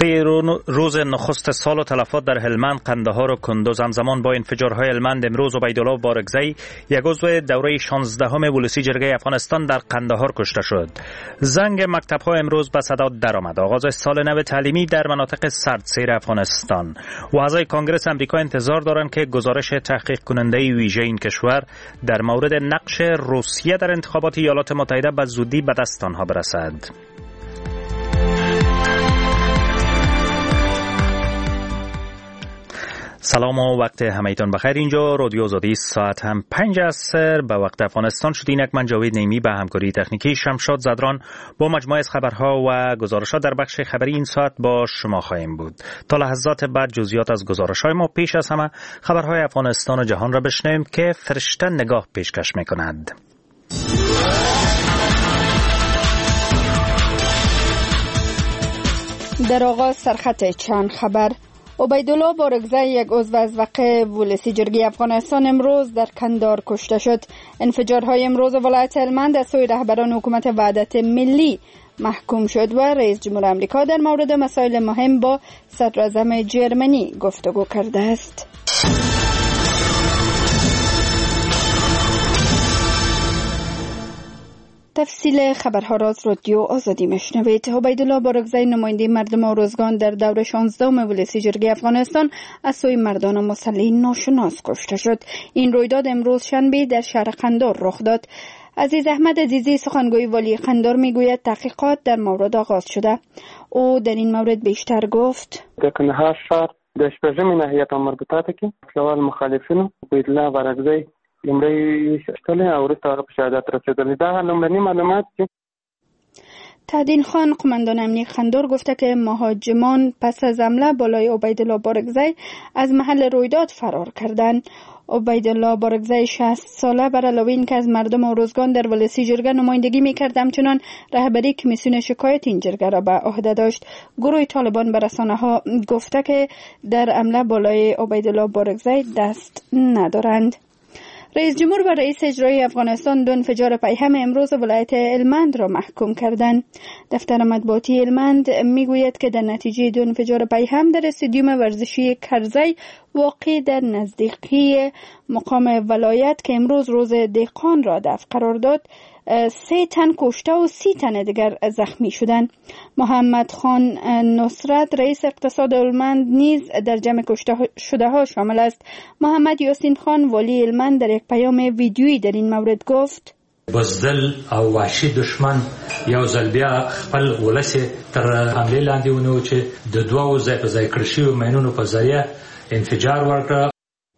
هفته روز نخست سال و تلفات در هلمند، قندهار و کندوز همزمان با انفجارهای هلمند، امروز عبیدالله بارگزی، یک عضو دوره 16 ولسی جرگه افغانستان، در قندهار کشته شد. زنگ مکتب‌ها امروز به صدا درآمد. آغاز سال نو تعلیمی در مناطق سردسیر افغانستان. و اعضای کنگره امریکا انتظار دارند که گزارش تحقیق کننده ویژه این کشور در مورد نقش روسیه در انتخابات ایالات متحده به زودی به دست آنها برسد. سلام و وقت همه‌تان بخیر. اینجا رادیو آزادی، ساعت هم 5 عصر به وقت افغانستان شد. اینک من جاوید نیمی به همکاری تکنیکی شمشاد زدران با مجموعه از خبرها و گزارشات در بخش خبری این ساعت با شما خواهیم بود. تا لحظات بعد جزئیات از گزارش‌های ما. پیش از همه خبرهای افغانستان و جهان را بشنویم که فرشته نگاه پیشکش می‌کند. در آغاز سرخط چند خبر. عبیدالله بارگزی، یک عضو از وقه ولسی جرگه افغانستان، امروز در کندهار کشته شد. انفجارهای امروز ولایت هلمند از سوی رهبران حکومت وحدت ملی محکوم شد و رئیس جمهور آمریکا در مورد مسائل مهم با صدراعظم جرمنی گفتگو کرده است. تفصیل خبرها را از رادیو آزادی میشنوید. عبیدالله بارگزی، نماینده مردم آروزگان، در دوره 16 ولسی جرگه افغانستان از سوی مردان مسلح ناشناس کشته شد. این رویداد امروز شنبه در شهر قندهار رخ داد. عزیز احمد عزیزی، سخنگوی والی قندهار، میگوید تحقیقات در مورد آغاز شده. او در این مورد بیشتر گفت: در قندهار شهر د شپږمې ناحیې ته مربوطاته کې خپلوان مخالفینو عبیدالله بارگزی لومړی شتل او وروسته هغه په شهادت رسېدلی. دا لومړني معلومات دي. تهدین خان، قماندان امنیه قندهار، گفته که مهاجمان پس از حمله بالای عبیدالله بارگزی از محل رویداد فرار کردند. عبیدالله بارگزی 60 ساله بر علاوه این که از مردم آروزگان در ولسی جرگه نمایندگی می‌کرد، همچنان رهبری کمیسیون شکایت این جرگه را به عهده داشت. گروه طالبان به رسانه‌ها گفته که در حمله بالای عبیدالله بارگزی دست ندارند. رئیس جمهور و رئیس اجرایی افغانستان دو انفجار پیهم امروز ولایت هلمند را محکوم کردند. دفتر مطبوعاتی هلمند میگوید که در نتیجه دو انفجار پیهم در استادیوم ورزشی کرزی واقع در نزدیکی مقام ولایت که امروز روز دهقان را دفع قرار داد، 3 تن کشته و 30 تن دیگر زخمی شدند. محمد خان نصرت، رئیس اقتصاد هلمند، نیز در جمع کشته شده ها شامل است. محمد یاسین خان، والی هلمند، در یک پیام ویدیویی در این مورد گفت: بزدل او وحشي دشمن یو ځل بیا خپل ولس تر حمله لاندې ونیو چې د دوو ځای په ځای کړل شویو ماینونو په ذریعه انفجار ورکړ.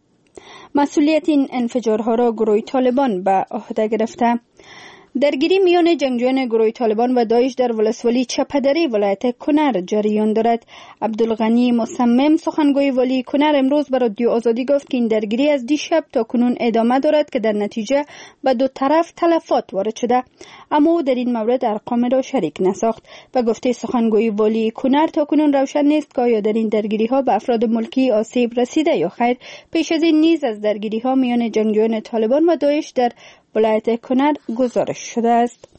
مسئولیت این انفجارها را گروه طالبان به عهده گرفته. درگیری میان جنگجویان گروه طالبان و داعش در ولسوالی چپدری ولایت کنر جریان دارد. عبدالغنی مصمم، سخنگوی والی کنر، امروز به رادیو آزادی گفت که این درگیری از دیشب تا کنون ادامه دارد که در نتیجه به دو طرف تلفات وارد شده، اما او در این مورد ارقام را شریک نساخت. و گفته سخنگوی والی کنر تا کنون روشن نیست که آیا در این درگیری ها به افراد ملکی آسیب رسیده یا خیر. پیش از این نیز از درگیری ها میان جنگجویان طالبان و داعش در ولایت کنر گزارش شده است.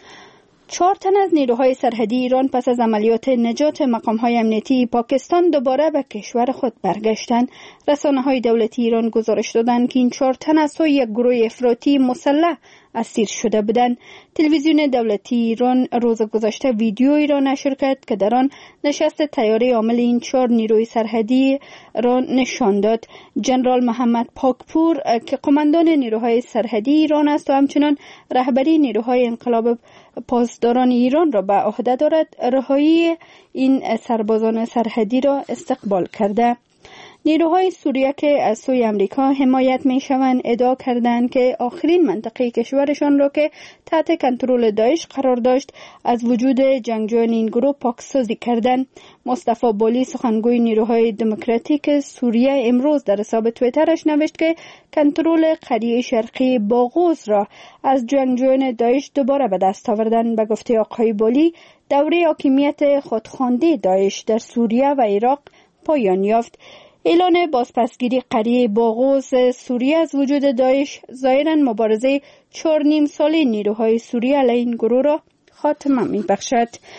4 تن از نیروهای سرحدی ایران پس از عملیات نجات مقام‌های امنیتی پاکستان دوباره به کشور خود برگشتند. رسانه‌های دولتی ایران گزارش دادند که این 4 تن از سوی یک گروه افراطی مسلح اسیر شده بودند. تلویزیون دولتی ایران روز گذشته ویدیویی را نشر کرد که در آن نشست طیاره حامل این 4 نیروی سرحدی را نشان داد. ژنرال محمد پاکپور که قماندان نیروهای سرحدی ایران است و همچنان رهبری نیروهای انقلاب پاسداران ایران را به عهده دارد، رهایی این سربازان سرحدی را استقبال کرده. نیروهای سوریه که از سوی امریکا حمایت می شوند ادعا کردند که آخرین منطقه کشورشان را که تحت کنترل داعش قرار داشت از وجود جنگجویان این گروه پاکسازی کردند. مصطفی بالی، سخنگوی نیروهای دموکراتیک سوریه، امروز در حساب توییترش نوشت که کنترل قریه شرقی باغوز را از جنگجویان داعش دوباره به دست آوردند. به گفته آقای بالی، دوره حاکمیت خودخوانده داعش در سوریه و عراق پایان یافت. اعلان بازپسگیری قریه باغوز سوریه از وجود داعش ظاهراً مبارزه 4.5 ساله نیروهای سوریه علیه این گروه را خاتمه می‌بخشد.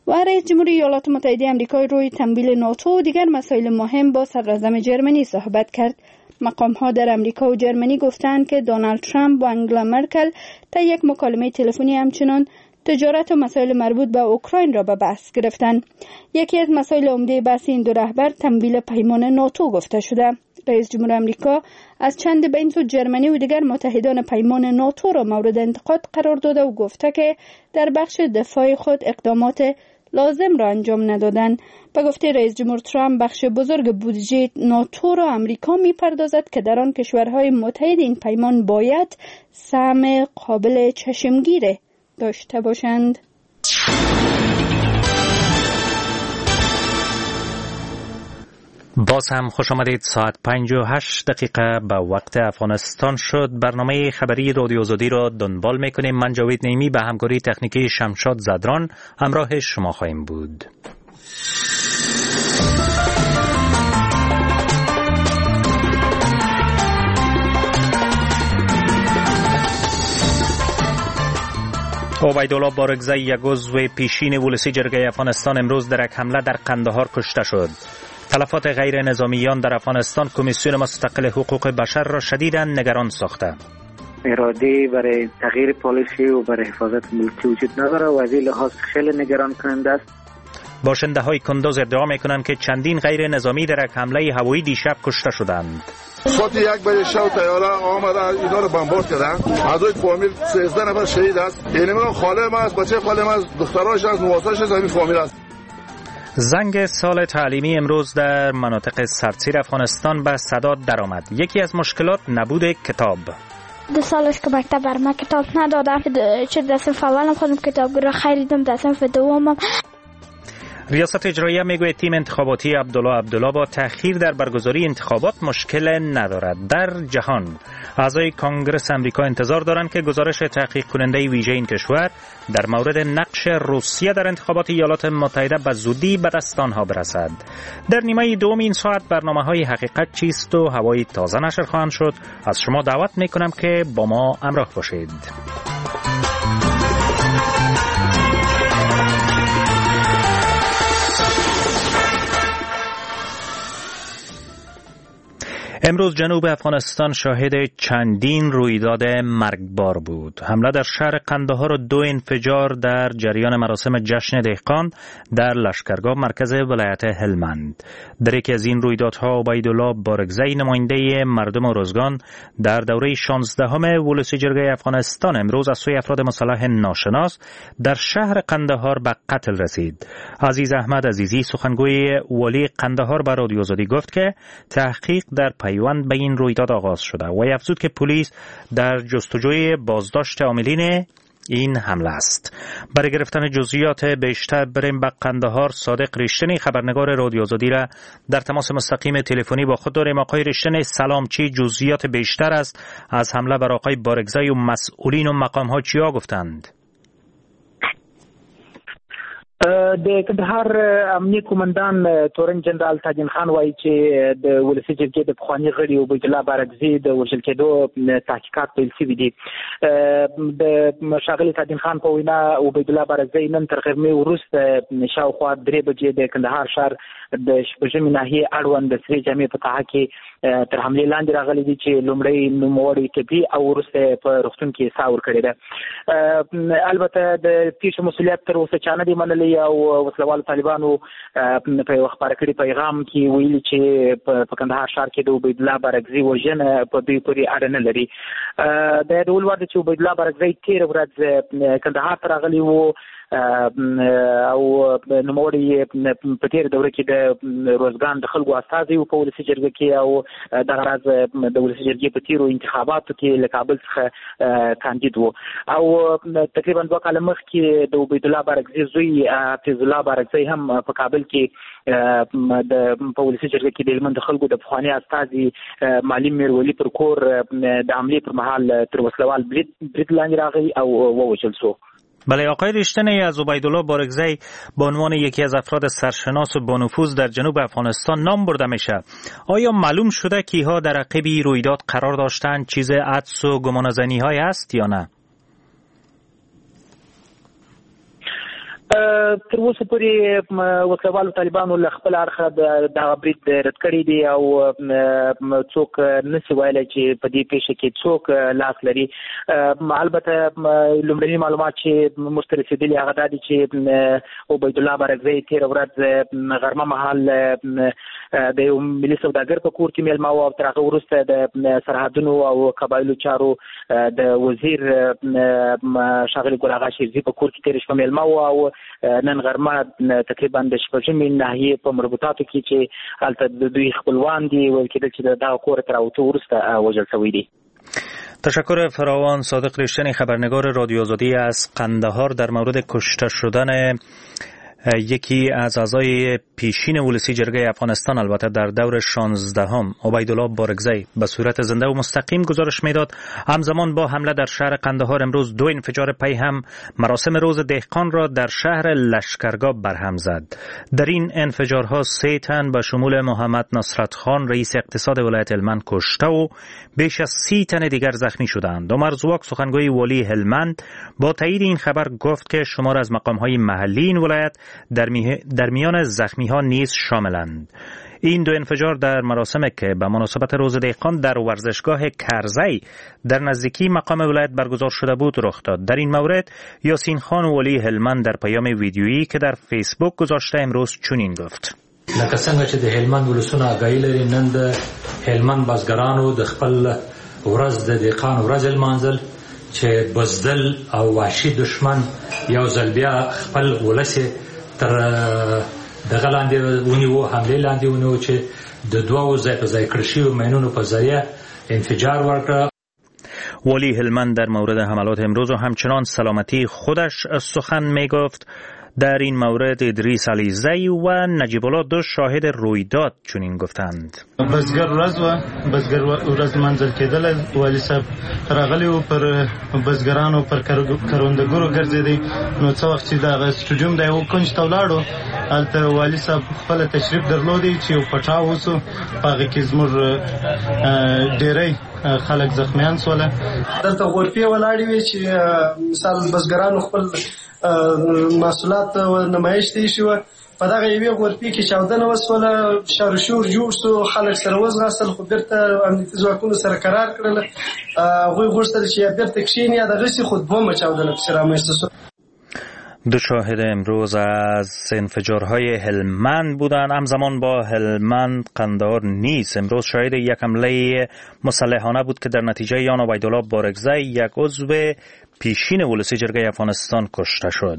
و رئیس جمهوری ایالات متحده آمریکا روی تمویل ناتو و دیگر مسائل مهم با صدراعظم جرمنی صحبت کرد. مقام‌ها در آمریکا و جرمنی گفتند که دونالد ترامپ و انگلا مرکل تا یک مکالمه تلفنی همچنان تجارت و مسائل مربوط به اوکراین را به بحث گرفتند. یکی از مسائل عمده بحث این دو رهبر تمویل پیمان ناتو گفته شده. رئیس جمهور آمریکا از چند بین سو جرمنی و دیگر متحدان پیمان ناتو را مورد انتقاد قرار داده و گفته که در بخش دفاع خود اقدامات لازم را انجام ندادند. به گفته رئیس جمهور ترامپ بخش بزرگ بودجه ناتو را آمریکا می‌پردازد که در آن کشورهای متحد این پیمان باید سهم قابل چشمگیر داشته باشند. باز هم خوش آمدید. ساعت 5:08 به وقت افغانستان شد. برنامه خبری رادیو آزادی را دنبال میکنیم. من جاوید نیمی به همکاری تکنیکی شمشاد زدران همراه شما خواهیم بود. عبیدالله بارگزی، یک عضو پیشین ولسی جرگه افغانستان، امروز در یک حمله در قندهار کشته شد. تلفات غیر نظامیان در افغانستان کمیسیون مستقل حقوق بشر را شدیداً نگران ساخته. اراده برای تغییر پالیسی و برای حفاظت ملکی وجود نداره و از این لحاظ خیلی نگران کننده است. باشنده های کندوز ادعا میکنند که چندین غیر نظامی در یک حمله هوایی دیشب کشته شدند. ساعت 1 بجه شب طیاره آمده اینا رو بمبارد کردن. از اون فامیل 13 نفر شهید است. یعنی من خاله ما است، بچه خاله ما است، دختراش است، نواساش است، همین فامیل است. زنگ سال تعلیمی امروز در مناطق سردسیر افغانستان به صدا درآمد. یکی از مشکلات نبود کتاب. 2 سالش که مکتب بر ما کتاب ندادم، چه در صنف اولم خودم کتاب رو خریدم، در صنف دومم. ریاست اجراییه میگوید تیم انتخاباتی عبدالله با تأخیر در برگزاری انتخابات مشکل ندارد. در جهان اعضای کانگرس امریکا انتظار دارند که گزارش تحقیق کننده ویژه این کشور در مورد نقش روسیه در انتخابات ایالات متحده به زودی به دست آنها برسد. در نیمه دوم این ساعت برنامه‌های حقیقت چیست و هوای تازه نشر خواهند شد. از شما دعوت میکنم که با ما همراه باشید. امروز جنوب افغانستان شاهد چندین رویداد مرگبار بود. حمله در شهر قندهار و 2 انفجار در جریان مراسم جشن دهقان در لشکرگاه مرکز ولایت هلمند. در یکی از این رویدادها عبیدالله بارگزی، نماینده مردم ارزگان، در دوره 16 ولسی جرگه افغانستان امروز از سوی افراد مسلح ناشناس در شهر قندهار به قتل رسید. عزیز احمد عزیزی، سخنگوی والی قندهار، به رادیو آزادی گفت که تحقیق در پیوند به این رویداد آغاز شده و افزود که پلیس در جستجوی بازداشت عاملین این حمله است. برای گرفتن جزئیات بیشتر بریم به قندهار. صادق ریشتنی، خبرنگار رادیو آزادی، را در تماس مستقیم تلفنی با خود داریم. آقای ریشتنی سلام، چی جزئیات بیشتر است از حمله بر آقای بارگزی و مسئولین و مقام ها چیا گفتند؟ د کندهار امنیه قومندان تورن جنرال تاجین خان وایي چې د ولسی جرګې د پخواني غړي عبیدالله بارګزي د وژل کېدو تحقیقات پیل شوي دي. د ښاغلي تاجین خان په وینا عبیدالله بارګزي نن تر غرمې وروسته شاوخوا 3 بجې د کندهار ښار د شپږمې ناحیې اړوند د سرې جامې په ساحه کې تر حملې لاندې راغلي دي چې لومړی نوموړی ټپي او وروسته په روغتون کې ساه ورکړې ده. البته د پیښې مسؤلیت تر اوسه چا نه دی منلی او وسلوالو طالبانو په یو خبره کړي پیغام کې ویلي چې په کندهار ښار کې د عبیدالله بارګزي وژنه په دوی پورې اړه نه لري. د ډول ور چې عبیدالله بارګزي تېره ورځ کندهار ته راغلی و او نوموړی په تېره دوره کې د روزګان د خلکو استازی و په ولسي جرګه کې او دغه راز د ولسي جرګې په تېرو انتخاباتو کې له کابل څخه کاندید و او تقریبا 2 کاله مخکې د عبیدالله بارګزي زوی حفیظ الله بارګزي هم په کابل کې د په ولسي جرګه کې د هلمند خلکو د پخواني استازي معلم میرولی پر کور د حملې پر مهال تر وسلوال برید لاندې راغی او ووژل شو. بله، آقای ریشتنی، از عبیدالله بارگزی به عنوان یکی از افراد سرشناس و بانفوذ در جنوب افغانستان نام برده میشه. آیا معلوم شده کیها در عقب رویداد قرار داشتند؟ چیز حدس و گمانه‌زنی های است یا نه؟ تر اوسه پورې وسلوالو طالبانو له خپل اړخه دغه برید رد کړی دی او څوک نشي ویلی چې په دې پیښه کې څوک لاس لري. البته لومړني معلومات چې موږ ته رسېدلي هغه دا دي چې عبید الله بارکزی تېره ورځ غرمه مهال د یو ملي سوداګر په کور کې میلمه و او تر هغه وروسته د سرحدونو او قبایلو چارو د وزیر ښاغلي ګل اغا شیرزي په کور کې تېره شپه میلمه و او نن غرمه تقریبا د شپږمې ناحیې په مربوطاتو کې چې هلته د دوی خپلوان دي ویل کېدل چې د دغه کور تر راوتو وروسته وژل شوي دي. تشکر فراوان. صادق ریشتنی خبرنگار رادیو آزادی از قندهار در مورد کشته شدن یکی از اعضای پیشین ولسی جرگه افغانستان البته در دور 16 عبیدالله بارکزی به صورت زنده و مستقیم گزارش میداد. همزمان با حمله در شهر قندهار امروز 2 انفجار پی هم مراسم روز دهقان را در شهر لشکرگاه برهم زد. در این انفجارها 3 تن به شمول محمد نصرت خان رئیس اقتصاد ولایت هلمند کشته و بیش از 30 تن دیگر زخمی شدند. عمر زواک سخنگوی والی هلمند با تایید این خبر گفت که شمار از مقام‌های محلی این ولایت در میان زخمی ها نیز شاملند. این 2 انفجار در مراسم که به مناسبت روز دهقان در ورزشگاه کرزی در نزدیکی مقام ولایت برگزار شده بود رخ داد. در این مورد یاسین خان والی هلمند در پیام ویدیویی که در فیسبوک گذاشته امروز چنین گفت: لکه څنګه چې د هلمند ولسونه آګاهي لري، نن د هلمند بزګرانو د خپل ورځ د دهقان ورځ لمانځل چې بزدل او وحشي دشمن یو ځل بیا خپل ولس تر دغه لاندې ونیو، حملې لاندې ونیو چې د دوو ځای په ځای کړل شویو ماینونو په ذریعه انفجار ورکړ. والی هلمند در مورد حملات امروز و همچنان سلامتی خودش سخن می گفت. در این مورد ادریس علیزی و نجیب الله 2 شاهد رویداد چنین گفتند: بزګر ورځ منځل کېدل، والی صاحب راغلی و پر بزګرانو پر کروندګرو ګرځېدی. نو څه وخت چې دغه سټډیوم دی و کنج ته ولاړو، هلته والی صاحب خپل تشریف درلودی چې یو پټاو وسو، په هغې کې زموږ ډېری خلک زخمیان سوله. دلته غرفې ولاړې وې چې مثال بزګرانو خپل محصولات نمایش ته شو. په دغه یوې غرفې کې چاودنه وسوله، شرشور جوړ شو، خلک سره وزغاستل، خو بیرته امنیتي ځواکونو سره قرار کړل. هغوی غوښتل چې یا بیرته کښېني یا دغسې خو دومه چاودنه پسې رامنځته شوه. 2 شاهد امروز از انفجارهای هلمند بودند. همزمان با هلمند قندهار نیز امروز شاهد یک حمله مسلحانه بود که در نتیجه آن عبیدالله بارکزی یک عضو پیشین ولسی جرگه افغانستان کشته شد.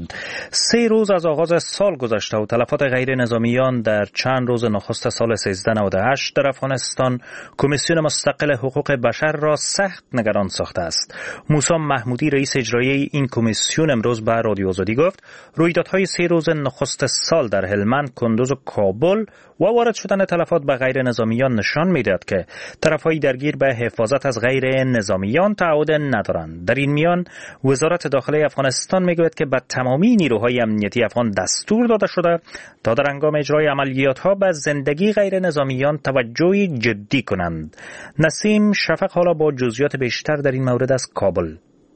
3 روز از آغاز سال گذشته و تلفات غیر نظامیان در چند روز نخست سال 1398 در افغانستان کمیسیون مستقل حقوق بشر را سخت نگران ساخته است. موسی محمودی رئیس اجرایی این کمیسیون امروز به رادیو آزادی گفت رویدادهای 3 روز نخست سال در هلمند، کندوز و کابل و وارد شدن تلفات به غیر نظامیان نشان میدهد که طرفهای درگیر به حفاظت از غیر نظامیان تعهد ندارند. در این میان وزارت داخله افغانستان میگوید که به تمامی نیروهای امنیتی افغان دستور داده شده تا در هنگام اجرای عملیات‌ها به زندگی غیر نظامیان توجهی جدی کنند. نسیم شفق حالا با جزئیات بیشتر در این مورد از کابل.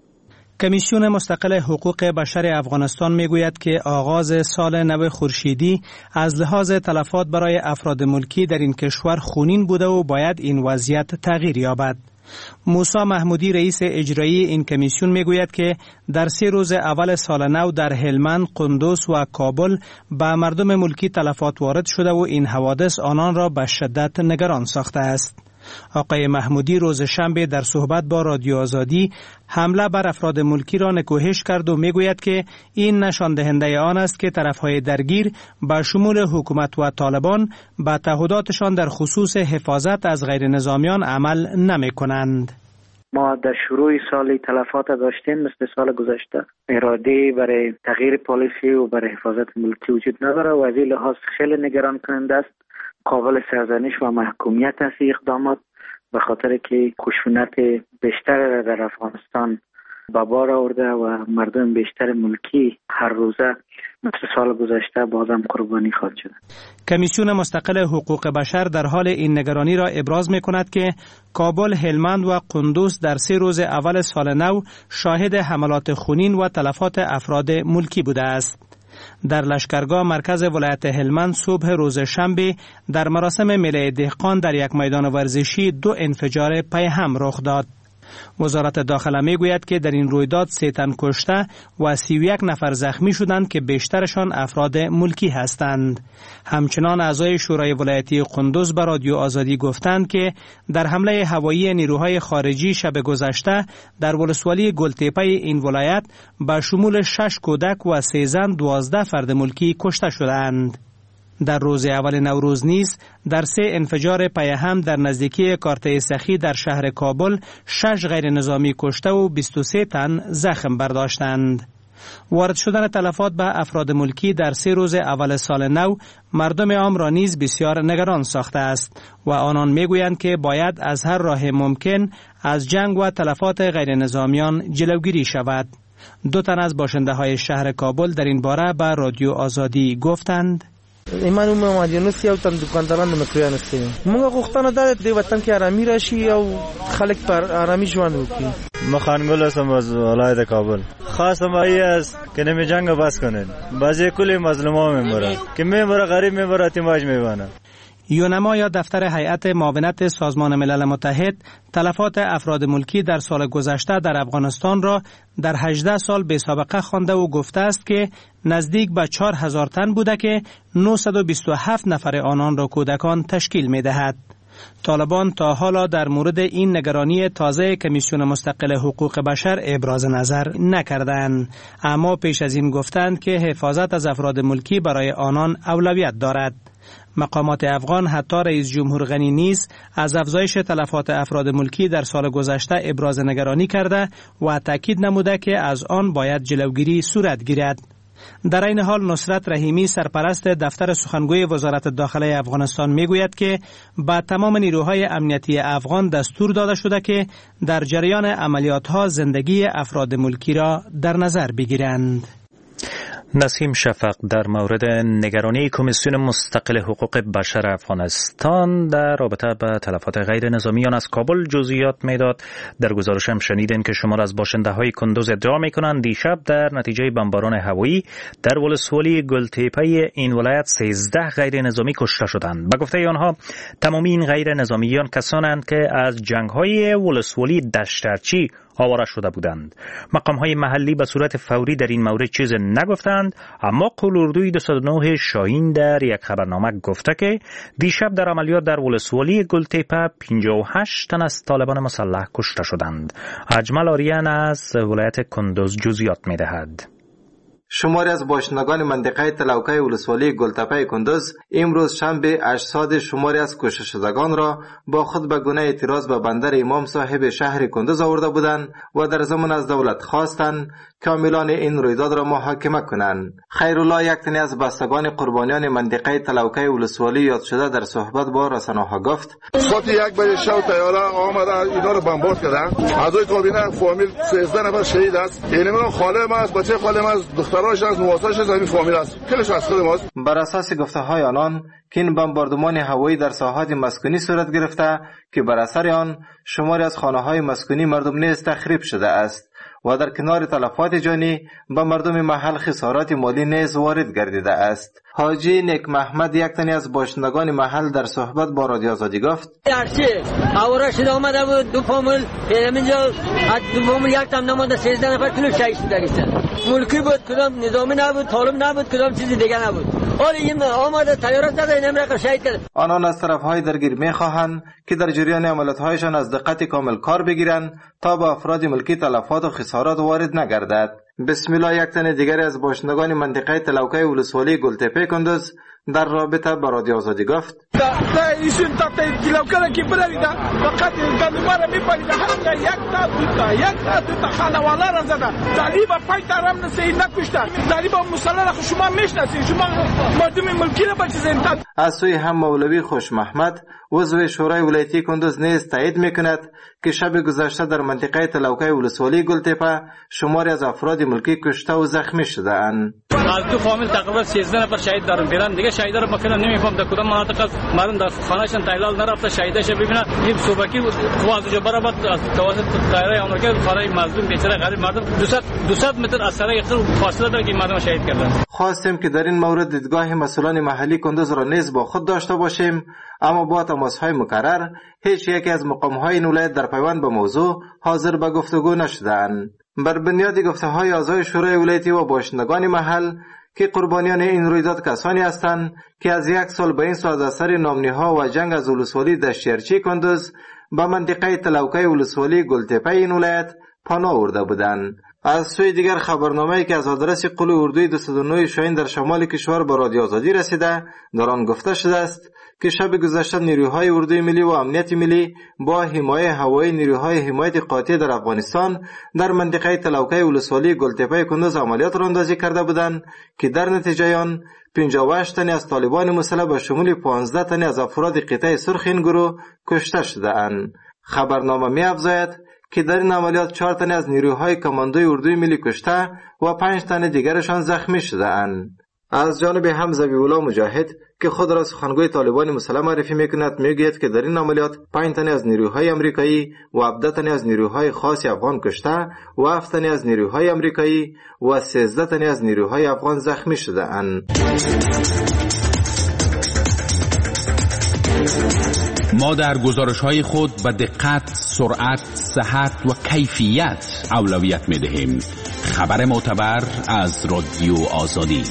کمیسیون مستقل حقوق بشر افغانستان میگوید که آغاز سال نو خورشیدی از لحاظ تلفات برای افراد ملکی در این کشور خونین بوده و باید این وضعیت تغییر یابد. موسی محمودی رئیس اجرایی این کمیسیون میگوید که در 3 روز اول سال نو در هلمند، قندوز و کابل به مردم ملکی تلفات وارد شده و این حوادث آنان را به شدت نگران ساخته است. آقای محمودی روز شنبه در صحبت با رادیو آزادی حمله بر افراد ملکی را نکوهش کرد و میگوید که این نشان دهنده آن است که طرفهای درگیر به شمول حکومت و طالبان به تعهداتشان در خصوص حفاظت از غیر نظامیان عمل نمی کنند. ما در شروع سال تلفات داشتیم مثل سال گذشته. اراده برای تغییر پالیسی و برای حفاظت ملکی وجود نداره و از این لحاظ خیلی نگران کننده است. قابل سرزنش و محکومیت است اقدامات، به خاطر که خشونت بیشتر در افغانستان به بار آورده و مردم بیشتر ملکی هر روزه مثل سال گذشته بازم قربانی خواهد شد. کمیسیون مستقل حقوق بشر در حال این نگرانی را ابراز می کند که کابل، هلمند و قندوز در 3 روز اول سال نو شاهد حملات خونین و تلفات افراد ملکی بوده است. در لشکرگاه مرکز ولایت هلمند صبح روز شنبه در مراسم میله دهقان در یک میدان ورزشی 2 انفجار پی هم رخ داد. وزارت داخله می گوید که در این رویداد 3 تن کشته و 31 نفر زخمی شدند که بیشترشان افراد ملکی هستند. همچنان اعضای شورای ولایتی قندوز به رادیو آزادی گفتند که در حمله هوایی نیروهای خارجی شب گذشته در ولسوالی گلتیپه این ولایت به شمول 6 کودک و 3 زن 12 فرد ملکی کشته شدند. در روز اول نوروز نیز در 3 انفجار پی هم در نزدیکی کارته سخی در شهر کابل 6 غیر نظامی کشته و 23 تن زخم برداشتند. وارد شدن تلفات به افراد ملکی در 3 روز اول سال نو مردم عام را نیز بسیار نگران ساخته است و آنان میگویند که باید از هر راه ممکن از جنگ و تلفات غیر نظامیان جلوگیری شود. 2 تن از باشنده های شهر کابل در این باره به رادیو آزادی گفتند: ایمان مادیانوس یو تن دکانداران د مکرویانوس دی موږ غوښتنه ده د وطن کې آرامي راشي او خلک پر آرامي ژوند وکړي. مخانگل هستم از ولایت کابل. خواستم ای است که نمی جنگ بس کنید. بعضی کلی مظلوما میمورند که میموره غریب میموره اتیماج میبانه. یونما یا دفتر هیئت معاونت سازمان ملل متحد تلفات افراد ملکی در سال گذشته در افغانستان را در 18 سال به سابقه خوانده و گفته است که نزدیک به 4000 تن بوده که 927 نفر آنان را کودکان تشکیل می دهد. طالبان تا حالا در مورد این نگرانی تازه کمیسیون مستقل حقوق بشر ابراز نظر نکردند، اما پیش از این گفتند که حفاظت از افراد ملکی برای آنان اولویت دارد. مقامات افغان حتی رئیس جمهور غنی نیز از افزایش تلفات افراد ملکی در سال گذشته ابراز نگرانی کرده و تاکید نموده که از آن باید جلوگیری صورت گیرد. در این حال نصرت رحیمی سرپرست دفتر سخنگوی وزارت داخله افغانستان میگوید که با تمام نیروهای امنیتی افغان دستور داده شده که در جریان عملیات‌ها زندگی افراد ملکی را در نظر بگیرند. نسیم شفق در مورد نگرانی کمیسیون مستقل حقوق بشر افغانستان در رابطه با تلفات غیر نظامیان از کابل جزئیات میداد. در گزارش هم شنیدین که شمار از باشنده های کندوز ادعا میکنند دیشب در نتیجه بمباران هوایی در ولسوالی گلتیپه این ولایت 13 غیر نظامی کشته شدند. به گفته آنها تمامی این غیر نظامیان کسانند که از جنگ های ولسوالی دشترچی آواره شده بودند. مقام‌های محلی به صورت فوری در این مورد چیز نگفتند، اما قلوردوی 209 شاهین در یک خبرنامه گفته که دیشب در عملیات در ولسوالی گلتیپه 58 تن از طالبان مسلح کشته شدند. اجمل آریان از ولایت کندوز جزئیات می‌دهد. شماری از باشندگان منطقه تلوکه ولسوالی گلتپه کندوز امروز شنبه اجساد شماری از کشته شدگان را با خود به گونه اعتراض به بندر امام صاحب شهر کندوز آورده بودند و در ضمن از دولت خواستند کاملان این رویداد را محاکمه کنند. خیرالله یک تن از بستگان قربانیان منطقه تلوکه ولسوالی یاد شده در صحبت با رسانه‌ها گفت: ساعت 1 بجه شب طیاره آمده اینا رو بمبارد کردن. اعضای کابینه فامیل 13 نفر شهید است. یعنی من خاله ما است، بچه خاله ما است، دختراش از نواساش از این فامیل است. کلش از خود ماست. بر اساس گفته‌های آنان که این بمباردمان هوایی در ساحات مسکونی صورت گرفته که بر اثر آن شماری از خانه‌های مسکونی مردم نیز تخریب شده است و در کنار تلفات جانی به مردم محل خسارات مالی نیز وارد گردیده است. حاجی نیک محمد یک تنی از باشندگان محل در صحبت با رادیو آزادی گفت: ارچی آواره شده آمده بود 2 فامیل اینجا از 2 فامیل یک تام نمونده 13 نفر کلو شهید شده. ملکی بود، کدام نظامی نبود، طالب نبود، کدام چیزی دیگه نبود. این آمده طیاره زده این امر شهید کرد. آنان از طرفهای درگیر می‌خواهند که در جریان عملیات‌هایشان از دقت کامل کار بگیرند تا به افراد ملکی تلفات و خسارات وارد نگردد. بسم الله یک تن دیگر از باشندگان منطقه تلوکه ولسوالی گلتپه کندوز در رابطه با رادیو آزادی گفت: ایشون تا تلوکه کی بریده فقط گندماره میپریده هر یک تا خانواده را زده طالب پای ترام نسی نکشته طالب مسلح شما میشناسید شما مردم ملکی را بچزین. از سوی هم مولوی خوش محمد عضو شورای ولایتی کندوز نیز تایید میکند که شب گذشته در منطقه تلوکه ولسوالی گلتپه شماری از افراد ملکی کشته و زخمی شده‌اند. از 2 فامیل تقریبا 13 نفر شهید دارن. برن دیگه شهیدا رو مکنه نمیفهم در کدام مناطق است. مردم در خانه‌شان تایلال نرفته شهیدش ببینن. این صوبکی خواهد برابر از توسط دایره آمریکا خانه مظلوم بیچاره غریب مردم 200 متر از سر یخچال فاصله داره که مردم شهید کردن. خواستیم که در این مورد دیدگاه مسئولان محلی کندوز را نیز با خود داشته باشیم، اما با تماس‌های مکرر هیچ یکی از مقام‌های این ولایت در پیوند به موضوع حاضر به گفتگو نشدند. بر بنیاد گفته‌های اعضای شورای ولایتی و باشندگان محل که قربانیان این رویداد کسانی هستند که از 1 سال به این سو از اثر نامنی‌ها و جنگ از ولسوالی دشتیرچی کندوز به منطقه تلوکه ولسوالی گلتپه این ولایت پناه آورده بودند. از سوی دیگر خبرنامه‌ای که از آدرس قول اردوی 209 شاهین در شمال کشور به رادیو آزادی رسیده در آن گفته شده است که شب گذشته نیروهای اردوی ملی و امنیت ملی با حمایت هوایی نیروهای حمایت قاطع در افغانستان در منطقه تلوکه ولسوالی گلتپه کندوز عملیات راندازی کرده بودند که در نتیجه آن 58 تن از طالبان مسلح به شمول 15 تن از افراد قطع سرخ این گروه کشته شده‌اند. خبرنامه می‌افزاید که در این عملیات 4 تن از نیروهای کماندوی اردوی ملی کشته و 5 تن دیگرشان زخمی شده‌اند. از جانب هم ذبیح‌الله مجاهد که خود را سخنگوی طالبان مسلح معرفی میکند میگوید که در این عملیات 5 تن از نیروهای آمریکایی و 17 تن از نیروهای خاص افغان کشته و 7 تن از نیروهای آمریکایی و 13 تن از نیروهای افغان زخمی شده‌اند. ما در گزارش‌های خود به دقت، سرعت، صحت و کیفیت اولویت می‌دهیم. خبر معتبر از رادیو آزادی.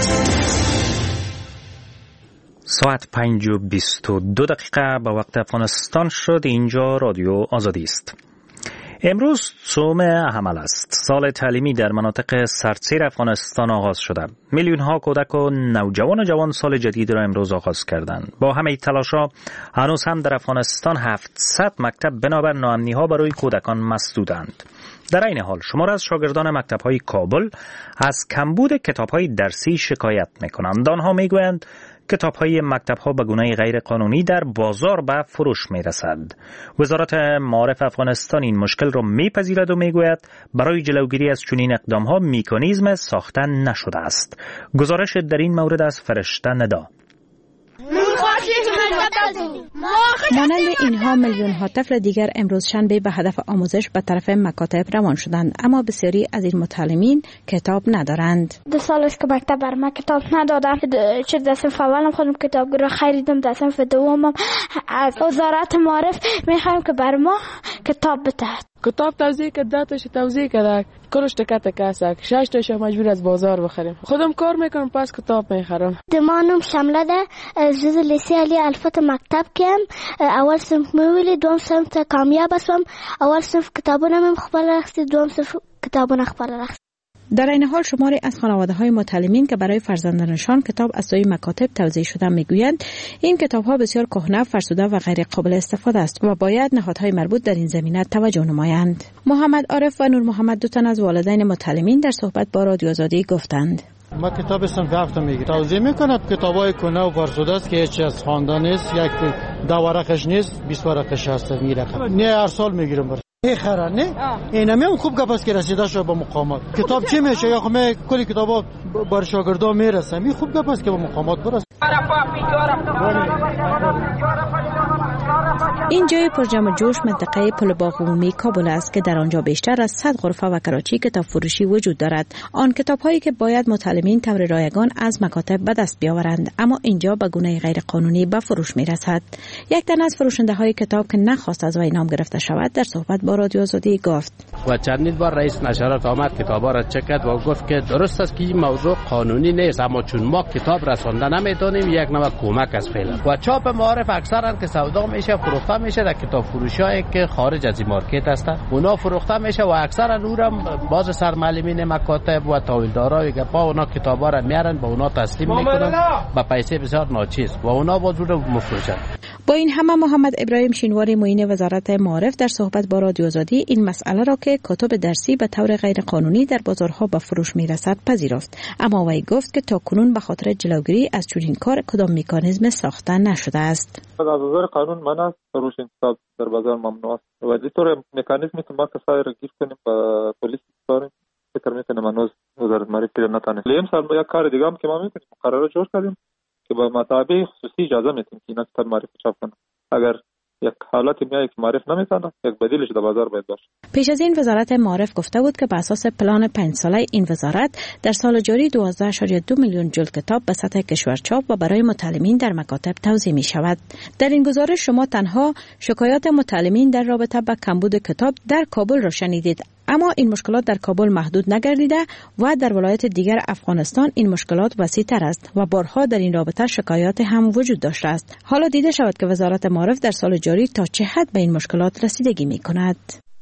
ساعت 5:22 به وقت افغانستان شد. اینجا رادیو آزادی است. امروز صوم حمل است. سال تعلیمی در مناطق سرتسیر افغانستان آغاز شده. میلیون ها کودک و نوجوان و جوان سال جدید را امروز آغاز کردند. با همه تلاش‌ها هنوز هم در افغانستان 700 مکتب بنابر ناامنی‌ها برای کودکان مسدودند. در این حال شمار از شاگردان مکتب‌های کابل از کمبود کتاب‌های درسی شکایت می‌کنند. آنها می‌گویند کتاب‌های مکتب‌ها به گونه غیر قانونی در بازار به فروش می‌رسد. وزارت معارف افغانستان این مشکل را می‌پذیرد و می‌گوید برای جلوگیری از چنین اقدام‌ها مکانیزم ساخته نشده است. گزارش در این مورد از فرشته ندا. مانند اینها میلیون ها طفل دیگر امروز شنبه به هدف آموزش به طرف مکاتب روان شدند، اما بسیاری از این متعلمین کتاب ندارند. 2 سال است که مکتب بر ما کتاب ندادن. چه در صنف اولم خودم کتاب رو خریدم، در صنف دومم از وزارت معارف میخوایم که بر ما کتاب بدهد. کتاب توزیع کرد، 10 تاش توزیع کرد، کلش تکت کاسک، 6 تاش مجبور از بازار بخریم. خودم کار میکنم پس کتاب میخرم. دمانم شامله ده جز لیسه علی الفت مکتب کم اول صنف میولی، دوم صنف کامیاب هستم. اول صنف کتابونه مخبر رخصی، دوم صنف کتابونه خبر رخصی. در این حال شماری از خانواده‌های متعلمین که برای فرزندانشان کتاب از سوی مکاتب توزیع شده میگویند این کتاب‌ها بسیار کهنه، فرسوده و غیر قابل استفاده است و باید نهادهای مربوط در این زمینه توجه نمایند. محمد عارف و نور محمد، 2 تن از والدین متعلمین در صحبت با رادیو آزادی گفتند: ما کتاب صنف 7 میگیرم. توزیع میکنم کتابای کنه و فرسوده است که هیچ از خواندن نیست، یک 10 ورقش نیست، 20 ورقش هست میره. نه هر سال میگیرم. خیره نه اینا میون خوب گپاس که رسیده شو به مقامات. کتاب چی میشه؟ یا خب کلی کتابا بر شاگردان میرسه. می خوب گپاس که به مقامات برسه. این جای پرجمع جوش منطقه پل باغ عمومی کابل است که در آنجا بیشتر از 100 غرفه و کراچی کتاب فروشی وجود دارد. آن کتاب‌هایی که باید متعلمین طور رایگان از مکاتب به دست بیاورند، اما اینجا به گونه غیر قانونی به فروش میرسد. یک تن از فروشنده‌های کتاب که نخواست از وی نام گرفته شود در صحبت با رادیو آزادی گفت: و چندین بار رئیس نشرات آمد کتابا را چک کرد و گفت که درست است که این موضوع قانونی نیست، اما چون ما کتاب رسانده نمیتونیم یک نوع کمک است فعلا. و چاپ معارف اکثرا که سودا میشه فروخته میشه در کتاب فروشایی که خارج از مارکت هستن، اونا فروخته میشه و اکثرا اونم باز سرمعلمین مکاتب و تاویلدارای که با اونا کتابا را میارن به اونا تسلیم میکنن با پیسه بسیار ناچیز و اونا باز رو مفروشن. با این همه محمد ابراهیم شینواری معین وزارت معارف در صحبت با رادیو آزادی این مسئله را که کتب درسی به طور غیر قانونی در بازارها به فروش میرسد پذیرفت، اما وی گفت که تاکنون به خاطر جلوگیری از چنین کار کدام مکانیزم ساخته نشده است. از نظر قانون منع است فروش این کتاب در بازار ممنوع است و از طور مکانیزمی که ما کسایی را گیر کنیم به پلیس بسپاریم فکر میکنم هنوز وزارت معارف نتونه. امسال یک کار دیگه هم که ما میکنیم قرار جور کردیم که با مطابع خصوصی اجازه میتیم که اینا کتاب معرفی چاپ کنه. اگر یک حالت میای که معرف نمیتونه یک بدیلش در بازار باید باشه. پیش از این وزارت معارف گفته بود که بر اساس پلان 5 ساله این وزارت در سال جاری 12.2 میلیون جلد کتاب به سطح کشور چاپ و برای متعلمین در مکاتب توزیع می شود. در این گزارش شما تنها شکایات متعلمین در رابطه با کمبود کتاب در کابل را شنیدید، اما این مشکلات در کابل محدود نگردیده و در ولایت دیگر افغانستان این مشکلات وسیع‌تر است و بارها در این رابطه شکایات هم وجود داشته است. حالا دیده شود که وزارت معارف در سال جاری تا چه حد به این مشکلات رسیدگی می‌کند.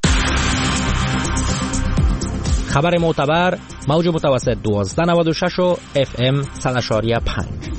خبر معتبر موج متوسط 1296 و FM 100.5.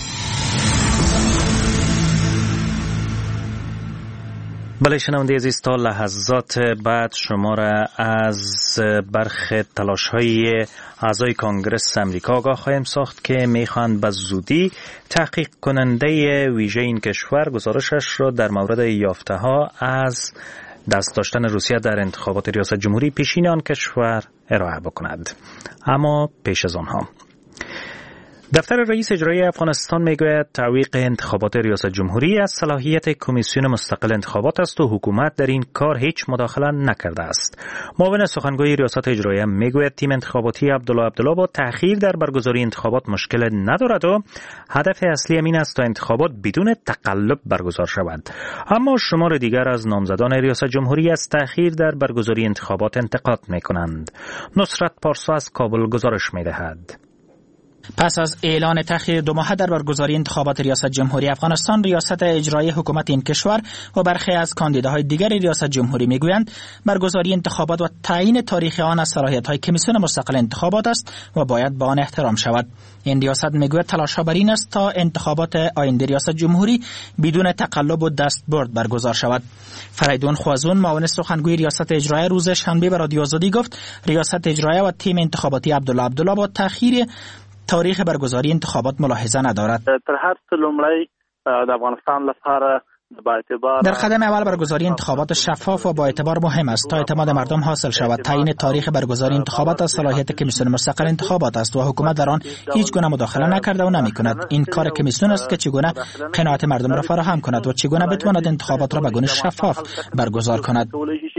بله شنونده عزیز، تا لحظات بعد شما را از برخی تلاش‌های اعضای کنگرس امریکا آگاه خواهیم ساخت که می‌خواهند به زودی تحقیق کننده ویژه این کشور گزارشش را در مورد یافته‌ها از دست داشتن روسیه در انتخابات ریاست جمهوری پیشین آن کشور ارائه بکند. اما پیش از آنها دفتر رئیس اجرایی افغانستان میگوید تعویق انتخابات ریاست جمهوری از صلاحیت کمیسیون مستقل انتخابات است و حکومت در این کار هیچ مداخله نکرده است. معاون سخنگوی ریاست اجرایی میگوید تیم انتخاباتی عبدالله با تأخیر در برگزاری انتخابات مشکل ندارد و هدف اصلی این است تا انتخابات بدون تقلب برگزار شود. اما شمار دیگر از نامزدان ریاست جمهوری از تأخیر در برگزاری انتخابات انتقاد میکنند. نصرت پارسا از کابل گزارش میدهد. پس از اعلان تأخیر 2 ماهه در برگزاری انتخابات ریاست جمهوری افغانستان، ریاست اجرایی حکومت این کشور و برخی از کاندیداهای دیگر ریاست جمهوری میگویند برگزاری انتخابات و تعیین تاریخ آن از صلاحیت‌های کمیسیون مستقل انتخابات است و باید به آن احترام شود. این ریاست میگوید تلاش‌ها بر این است تا انتخابات آینده ریاست جمهوری بدون تقلب و دستبرد برگزار شود. فریدون خوازون معاون سخنگوی ریاست اجرایی روز شنبه به رادیو آزادی گفت ریاست اجرایی و تیم انتخاباتی عبدالله با تأخیر تاریخ برگزاری انتخابات ملاحظه ندارد. تر هر څه لومړی د افغانستان لپاره با اعتبار در قدم اول برگزاری انتخابات شفاف و با اعتبار مهم است تا اعتماد مردم حاصل شود. تعیین تاریخ برگزاری انتخابات از صلاحیت کمیسیون مستقل انتخابات است و حکومت در آن هیچ گونه مداخله نکرده و نمی‌کند. این کار کمیسیون است که چگونه قناعت مردم را فراهم کند و چگونه بتواند انتخابات را به گونه شفاف برگزار کند.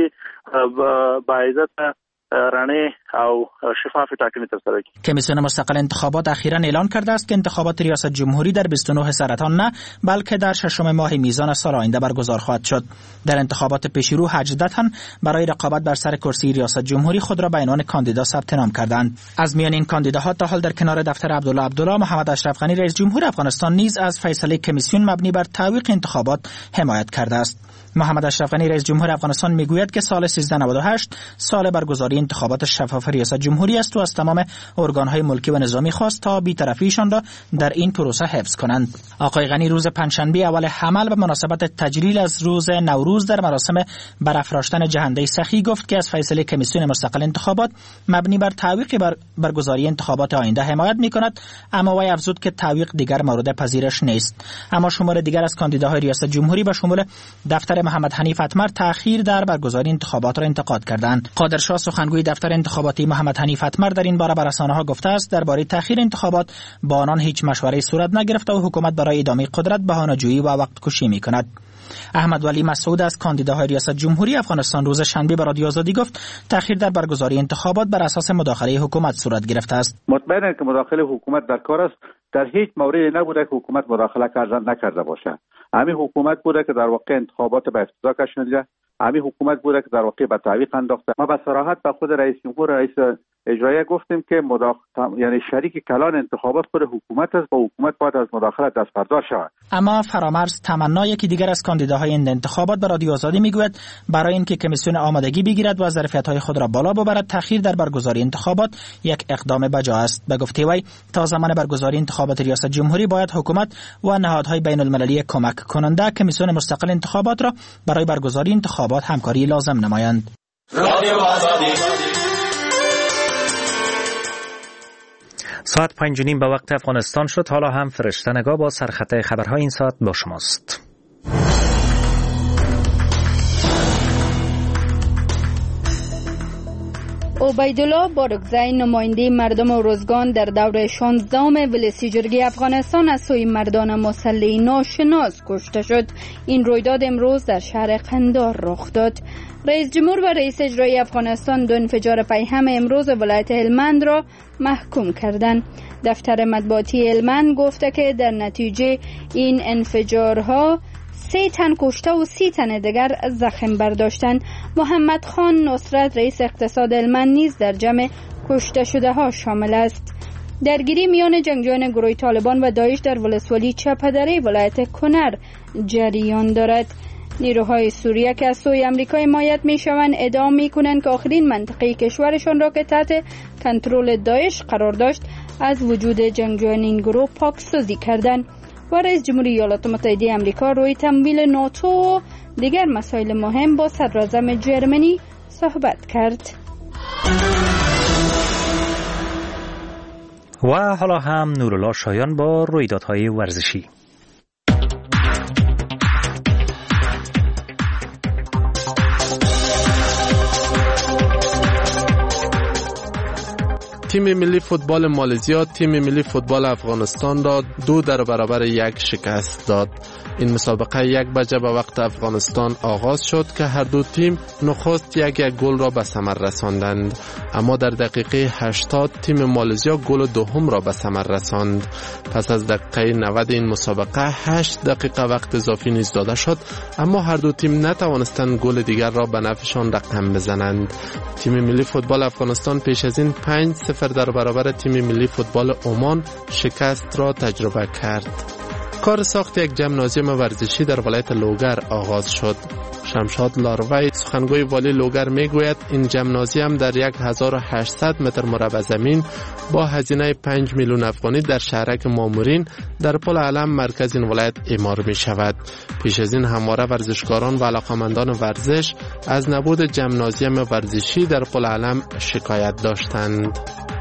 رانه او شفاف ټاکنې ترسره کړي. کمیسیون مستقل انتخابات اخیراً اعلان کرده است که انتخابات ریاست جمهوری در 29 سرطان نه بلکه در 6 ماه میزان سال آینده برگزار خواهد شد. در انتخابات پیشرو 18 تن برای رقابت بر سر کرسی ریاست جمهوری خود را به عنوان کاندیدا ثبت نام کردند. از میان این کاندیداها تا حال در کنار دفتر عبدالله محمد اشرف غنی رئیس جمهور افغانستان نیز از فیصله کمیسیون مبنی بر تعویق انتخابات حمایت کرده است. محمد اشرف غنی رئیس جمهور افغانستان میگوید که سال 1398 سال برگزاری انتخابات شفاف ریاست جمهوری است و از تمام ارگان‌های ملکی و نظامی خواست تا بی‌طرفیشان را در این پروسه حفظ کنند. آقای غنی روز پنجشنبه اول حمل به مناسبت تجلیل از روز نوروز در مراسم برافراشتن جهنده سخی گفت که از فیصله کمیسیون مستقل انتخابات مبنی بر تعویق برگزاری انتخابات آینده حمایت می‌کند، اما وی افزود که تعویق دیگر مورد پذیرش نیست. اما شمار دیگر از کاندیداهای ریاست جمهوری به شمول دفتر محمد حنیف اتمر تأخیر در برگزاری انتخابات را انتقاد کردند. قادرشاه سخنگوی دفتر انتخاباتی محمد حنیف اتمر در این باره بر رسانه‌ها گفته است درباره تأخیر انتخابات با آنان هیچ مشوره‌ای صورت نگرفته و حکومت برای ادامه قدرت بهانه‌جویی و وقت کشی می‌کند. احمد ولی مسعود از کاندیداهای ریاست جمهوری افغانستان روز شنبه به رادیو آزادی گفت تأخیر در برگزاری انتخابات بر اساس مداخله حکومت صورت گرفته است. مطمئنم که مداخله حکومت در کار است. در هیچ موردی نبوده که حکومت مداخله نکرده باشه. همین حکومت بوده که در واقع انتخابات به افتضاح کشانیده. همین حکومت بوده که در واقع به تعویق انداخته. ما به صراحت به خود رئیس جمهور رئیس اجرایه گفتیم که یعنی شریک کلان انتخابات خود حکومت است و حکومت باید از مداخلت دست بردار شود. اما فرامرز تمنا یکی دیگر از کاندیداهای این انتخابات به رادیو آزادی میگوید برای اینکه کمیسیون آمادگی بگیرد و ظرفیت‌های خود را بالا ببرد تأخیر در برگزاری انتخابات یک اقدام بجا است. به گفته وی تا زمان برگزاری انتخابات ریاست جمهوری باید حکومت و نهادهای بین المللی کمک کننده کمیسیون مستقل انتخابات را برای برگزاری انتخابات همکاری لازم نمایند. رادیو آزادی ساعت 5:30 به وقت افغانستان شد. حالا هم فرشته نگاه با سرخط خبرهای این ساعت با شماست. عبیدالله بارکزی نماینده مردم ارزگان در دوره 16ام ولسی جرگه افغانستان از سوی مردان مسلح ناشناس کشته شد. این رویداد امروز در شهر قندار رخ داد. رئیس جمهور و رئیس اجرایی افغانستان دو انفجار پیهم امروز ولایت هلمند را محکوم کردند. دفتر مطبوعاتی هلمند گفته که در نتیجه این انفجارها 3 تن کشته و 30 تن دیگر زخم برداشتند. محمد خان نصرت رئیس اقتصاد هلمند نیز در جمع کشته شده ها شامل است. درگیری میان جنگجویان گروه طالبان و داعش در ولسوالی چپدره ولایت کنر جریان دارد. نیروهای سوریه که از سوی آمریکا حمایت میشوند ادعا میکنند که آخرین منطقه کشورشان را که تحت کنترل داعش قرار داشت از وجود جنگجویان این گروه پاکسازی کردند. و رئیس جمهوری ایالات متحده آمریکا روی تمویل ناتو و دیگر مسائل مهم با صدراعظم جرمنی صحبت کرد. و حالا هم نورالله شایان با رویدادهای ورزشی. تیم ملی فوتبال مالزیا تیم ملی فوتبال افغانستان را 2 در برابر 1 شکست داد. این مسابقه 1 بجه به وقت افغانستان آغاز شد که هر دو تیم نخست یک گل را به ثمر رساندند، اما در دقیقه 80 تیم مالزیا گل دوم را به ثمر رساند. پس از دقیقه 90 این مسابقه 8 دقیقه وقت اضافی نیز داده شد، اما هر دو تیم نتوانستند گل دیگر را به نفعشان رقم بزنند. تیم ملی فوتبال افغانستان پیش از این 5-0 در برابر تیم ملی فوتبال عمان شکست را تجربه کرد. کار ساخت یک ژیمنازیوم ورزشی در ولایت لوگر آغاز شد. شمشاد لاروی سخنگوی والی لوگر میگوید این ژیمنازیوم در 1800 متر مربع زمین با هزینه 5 میلیون افغانی در شهرک مامورین در پل علم مرکز این ولایت اعمار می شود. پیش از این همواره ورزشکاران و علاقمندان ورزش از نبود ژیمنازیوم ورزشی در پل علم شکایت داشتند.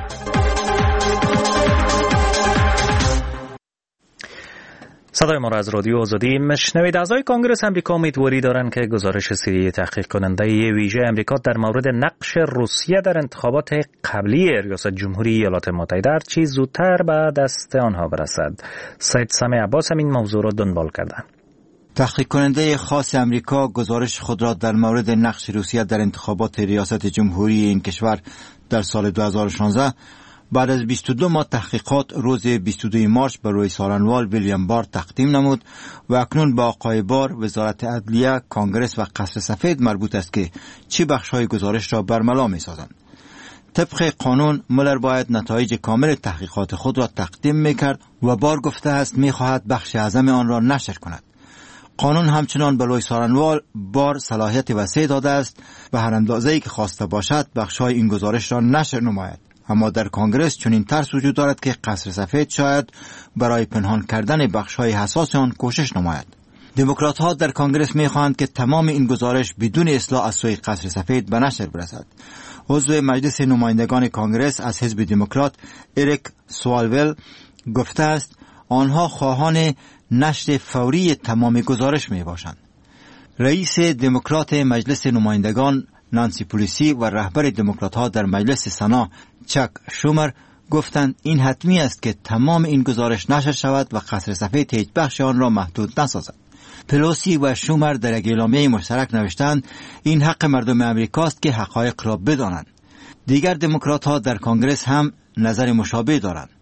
صدای ما را از رادیو آزادی مشنوید. اعضای کنگره امریکا امیدواری دارند که گزارش سری تحقیق کننده ویژه امریکا در مورد نقش روسیه در انتخابات قبلی ریاست جمهوری ایالات متحده هرچی زودتر به دست آنها برسد. سید سمی عباس هم این موضوع را دنبال کردند. تحقیق کننده خاص امریکا گزارش خود را در مورد نقش روسیه در انتخابات ریاست جمهوری این کشور در سال 2016 بعد از 22 ماه تحقیقات روز 22 مارس به روی سارنوال ویلیام بار تقدیم نمود و اکنون با آقای بار وزارت عدلیه، کانگرس و قصر سفید مربوط است که چه بخش‌های گزارش را برملا می‌سازند. طبق قانون مولر باید نتایج کامل تحقیقات خود را تقدیم می‌کرد و بار گفته است می‌خواهد بخش اعظم آن را نشر کند. قانون همچنان به لوی سارنوال بار صلاحیت وسیع داده است و هر اندازه‌ای که خواسته باشد بخش‌های این گزارش را نشر نماید. اما در کانگرس چنین ترس وجود دارد که قصر سفید شاید برای پنهان کردن بخش‌های حساس آن کوشش نماید. دموکرات‌ها در کانگرس می‌خواهند که تمام این گزارش بدون اصلاح از سوی قصر سفید به نشر برسد. عضو مجلس نمایندگان کانگرس از حزب دموکرات اریک سوالول گفته است آنها خواهان نشر فوری تمام گزارش میباشند. رئیس دموکرات مجلس نمایندگان نانسی پلیسی و رهبر دموکرات‌ها در مجلس سنا چک شومر گفتند این حتمی است که تمام این گزارش نشر شود و قصر سفید هیچ بخش آن را محدود نسازد. پلوسی و شومر در یک اعلامیه مشترک نوشتند این حق مردم امریکاست که حقایق را بدانند. دیگر دموکرات‌ها در کانگرس هم نظر مشابه دارند.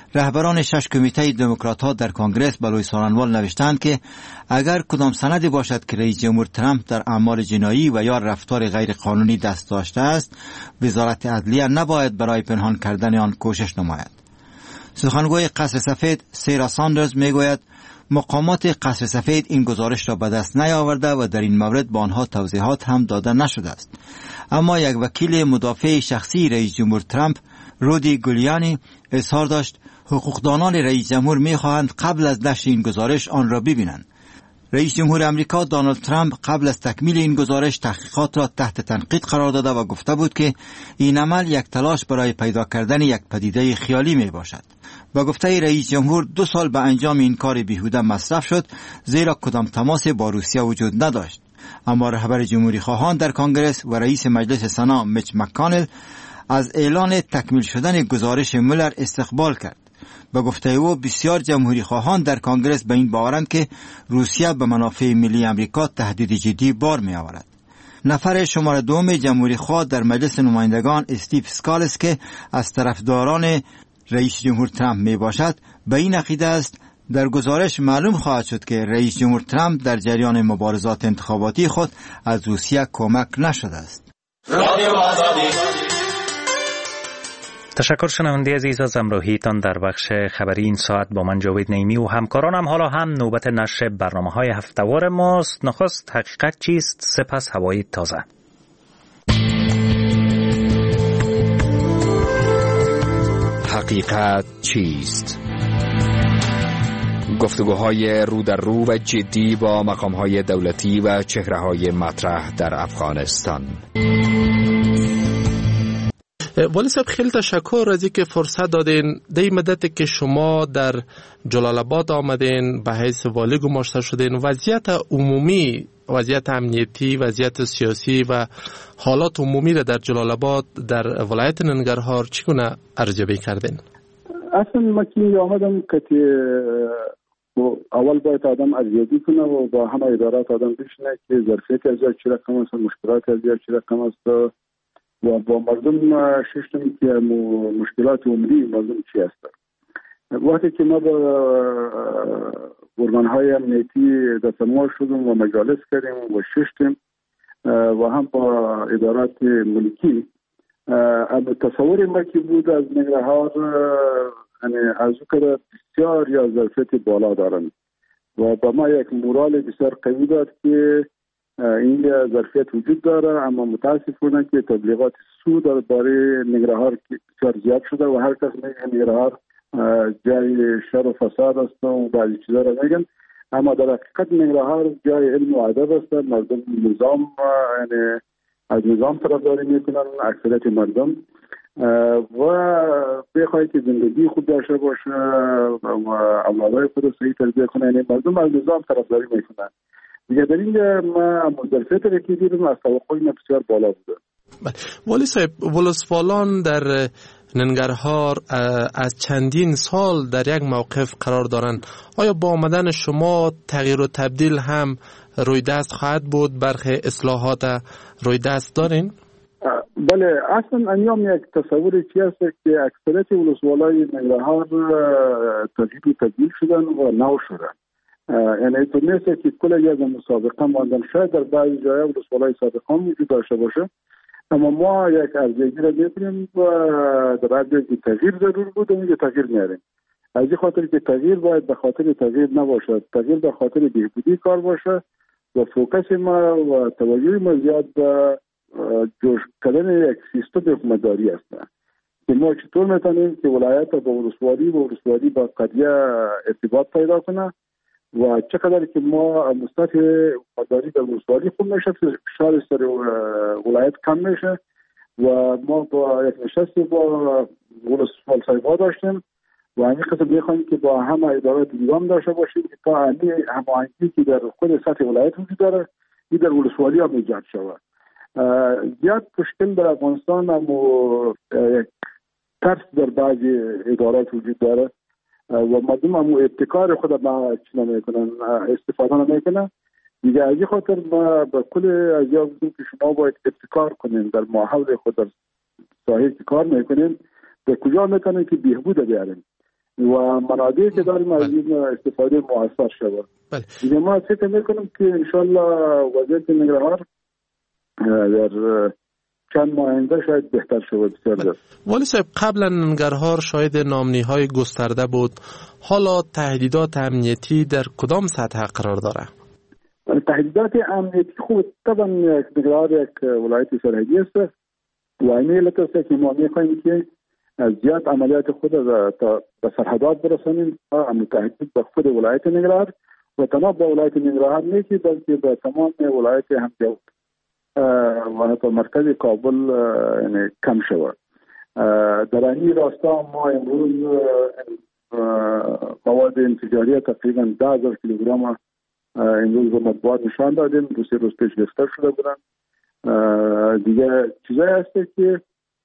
رهبران 6 کمیته دموکرات‌ها در کنگره بلوی سارنوال نوشتند که اگر کدام سندی باشد که رئیس جمهور ترامپ در اعمال جنایی و یا رفتار غیر قانونی دست داشته است، وزارت عدلیه نباید برای پنهان کردن آن کوشش نماید. سخنگوی قصر سفید سیرا ساندرز میگوید مقامات قصر سفید این گزارش را به دست نیاورده و در این مورد به آنها توضیحات هم داده نشده است. اما یک وکیل مدافع شخصی رئیس جمهور ترامپ رودی گولیانی اظهار داشت حقوقدانان رئیس جمهور می‌خواهند قبل از نشر این گزارش آن را ببینند. رئیس جمهور امریکا دونالد ترامپ قبل از تکمیل این گزارش تحقیقات را تحت تنقید قرار داده و گفته بود که این عمل یک تلاش برای پیدا کردن یک پدیده خیالی می باشد. با گفته رئیس جمهور 2 سال به انجام این کار بیهوده مصرف شد، زیرا کدام تماس با روسیه وجود نداشت. اما رهبر جمهوری خواهان در کنگره و رئیس مجلس سنا میچ مک‌کانل از اعلان تکمیل شدن گزارش مولر استقبال کرد. به گفته او بسیار جمهوری خواهان در کنگره به این باورند که روسیه به منافع ملی امریکا تهدید جدی بار می آورد. نفر شماره 2 جمهوری خواه در مجلس نمایندگان استیو اسکالس که از طرفداران رئیس جمهور ترامپ می باشد به این عقیده است در گزارش معلوم خواهد شد که رئیس جمهور ترامپ در جریان مبارزات انتخاباتی خود از روسیه کمک نشده است. تشکر شنونده عزیز از همراهیتان در بخش خبری این ساعت با من جاوید نعیمی و همکارانم. حالا هم نوبت نشر برنامه‌های هفته‌وار ماست. نخست حقیقت چیست، سپس هوای تازه. حقیقت چیست؟ گفتگوهای رو در رو و جدی با مقام‌های دولتی و چهره‌های مطرح در افغانستان. والی صاحب خیلی تشکر از اینکه فرصت دادین. در این مدت که شما در جلال آباد آمدین به حیث والی گماشته شدین، وضعیت عمومی، وضعیت امنیتی، وضعیت سیاسی و حالات عمومی را در جلال آباد در ولایت ننگرهار چگونه ارزیابی کردین؟ اصلا ما که آمدم که اول باید آدم ارزیابی کنه و با همه ادارات آدم بشنه که ظرفیت از چی رقم است، مشکلات از چی رقم است و با مردم ششتم که مشکلات عمری مردم چی است. وقتی که ما با ارگان‌های امنیتی دستمال شدیم و مجالس کردیم و ششتم و هم با ادارات ملکی، اما تصور ما که بود از ننگرهار از او بسیار یا ظرفیت بالا دارند و با ما یک مورال بسیار قوی داد که این ظرفیت وجود داره، اما متاسفانه که تبلیغات سو درباره ننگرهار بسیار زیاد شده و هر کس میگه ننگرهار جای شر و فساد است و بعضی چیزا را میگن، اما در حقیقت ننگرهار جای علم و ادب است. مردم نظام یعنی از نظام طرفداری میکنن اکثریت مردم و بخواهی که زندگی خوب داشته باشه و اولادهای خود صحیح تربیت کنه، یعنی مردم از نظام طرفداری میکنن دیگه. در اینجا ما مدرسیت را که دیدیم از توقعی ما بسیار بالا بوده. والی صاحب، ولسوالان در ننگرهار از چندین سال در یک موقف قرار دارند. آیا با آمدن شما تغییر و تبدیل هم روی دست خواهد بود؟ برخی اصلاحات روی دست دارین؟ بله، اصلا انیام یک تصوری چی است که اکثریت ولسوالای ننگرهار تغییر و تبدیل شدن و نو شدن. یعنی تو نیست که کل یک مسابقه ماندن، شاید در بعضی جای ولسوالای سابقا وجود داشته باشه، اما ما یک ارزیابی را می‌کنیم و در هر جایی که تغییر ضرور بود اونجا تغییر میاریم. از این خاطر که تغییر باید به خاطر تغییر نباشد، تغییر به خاطر بهبودی کار باشه و فوکس ما و توجه ما زیاد به جوش کردن یک سیستم حکومتداری است که ما چطور میتونیم که ولایت با ولسوالی با قضیه ارتباط پیدا کنه و چقدر که ما مستطع حکومتداری در ولسوالی خوب میشه، فشار سر ولایت کم میشه و ما با یک نشست با ولسوالی داشتیم و همین قسم میخوایم که با همه ادارات نظام داشته باشیم که تا هماهنگی که در خود سطح ولایت وجود داره این در ولسوالی هم ایجاد شود. زیاد مشکل در افغانستان اما ترس در بعضی ادارات وجود داره و مردم هم ابتکار خود ما چی نمیکنن، استفاده نمیکنن دیگه. از این خاطر ما به کل از یا بودیم که شما باید ابتکار کنین در ماحول خود، در ساحه که کار میکنین به کجا میتونین که بهبود بیارین. و منابعی که داریم از این استفاده موثر شود. دیگه ما فکر میکنم که انشالله وضعیت ننگرهار در چند ماه آینده شاید بهتر شود. بسیار ولی صاحب قبلا ننگرهار شاهد نامنی‌های گسترده بود، حالا تهدیدات امنیتی در کدام سطح قرار داره؟ تهدیدات امنیتی خود طبعا ننگرهار یک ولایت سرحدی است و این علت است که ما می‌خواهیم که زیاد عملیات خود را به سرحدات برسانیم، اما تهدید به خود ولایت ننگرهار و تنها به ولایت ننگرهار نیست بلکه به تمام ولایت همجوار و حتی مرکز کابل یعنی کم شود. در این راستا ما امروز مواد انفجاری تقریبا 10,000 کیلوگرم امروز به مطبوعات نشان دادیم، 2-3 روز پیش گرفته شده بودن. دیگه چیزایی هست که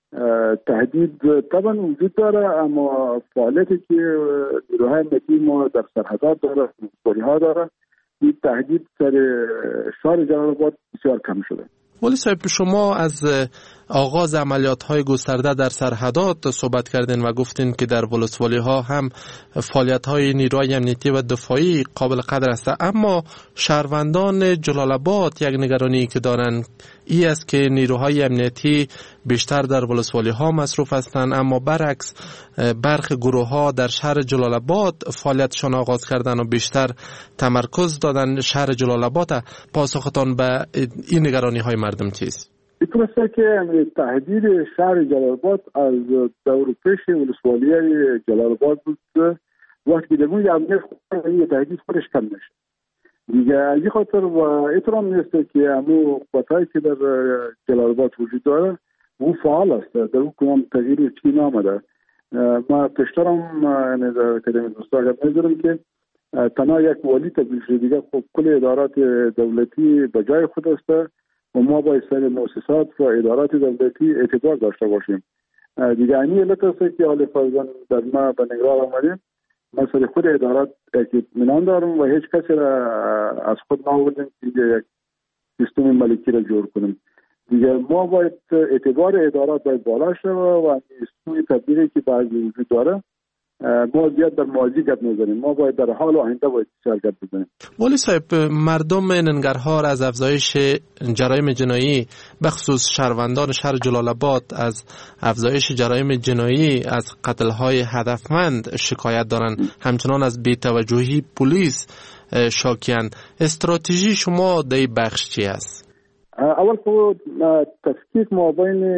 تهدید طبعا وجود داره، اما فعالیتی که نیروهای امنیتی ما در سرحدات داره، ها داره، این تهدید سر شهر جلال آباد بسیار کم شده. ولی صاحب شما از آغاز عملیات‌های گسترده در سرحدات صحبت کردین و گفتین که در ولسوالی‌ها هم فعالیت‌های نیروهای امنیتی و دفاعی قابل قدر است، اما شهروندان جلال آباد یک نگرانی که دارن این است که نیروهای امنیتی بیشتر در ولسوالی‌ها مصروف هستند، اما برعکس برخی گروه‌ها در شهر جلال آباد فعالیتشان آغاز کردن و بیشتر تمرکز دادن شهر جلال آباد. پاسختان به این نگرانی‌های مردم چیست؟ این است که تهدید شهر جلال آباد از دور پیش ولسوالی جلال آباد بود، وقتی که در امنیت خود تهدید خودش کم نشه. دیگه از این خاطر و احترام نیست که همون قوتایی که در جلال آباد وجود داره او فعال است، در اون کدام تغییر چی نامده. ما پیشترم در اکادمی دوستا میذارم که تنها یک والی تبدیل شده، دیگه خب کل ادارات دولتی به جای خود است و ما باید سر مؤسسات و ادارات دولتی اعتبار داشته باشیم. دیگه اینی علت است که حال فرزن در ما به نگران آمدیم، من سر خود ادارات اطمینان دارم و هیچ کسی را از خود نآوردیم که یک سیستم ملکی را جور کنیم. دیگه ما باید اعتبار ادارات باید بالا شود و سوی تبدیلی که بعضی وجود داره ما زیاد در ماضی گپ نزنیم، ما باید در حال و آینده باید بسیار گپ بزنیم. ولی صاحب مردم ننگرهار از افزایش جرایم جنایی به خصوص شهروندان شهر جلال آباد از افزایش جرایم جنایی از قتل‌های هدفمند شکایت دارند، همچنان از بی‌توجهی پلیس شاکی‌اند. استراتژی شما در این بخش چی است؟ اول خود تفکیک مابین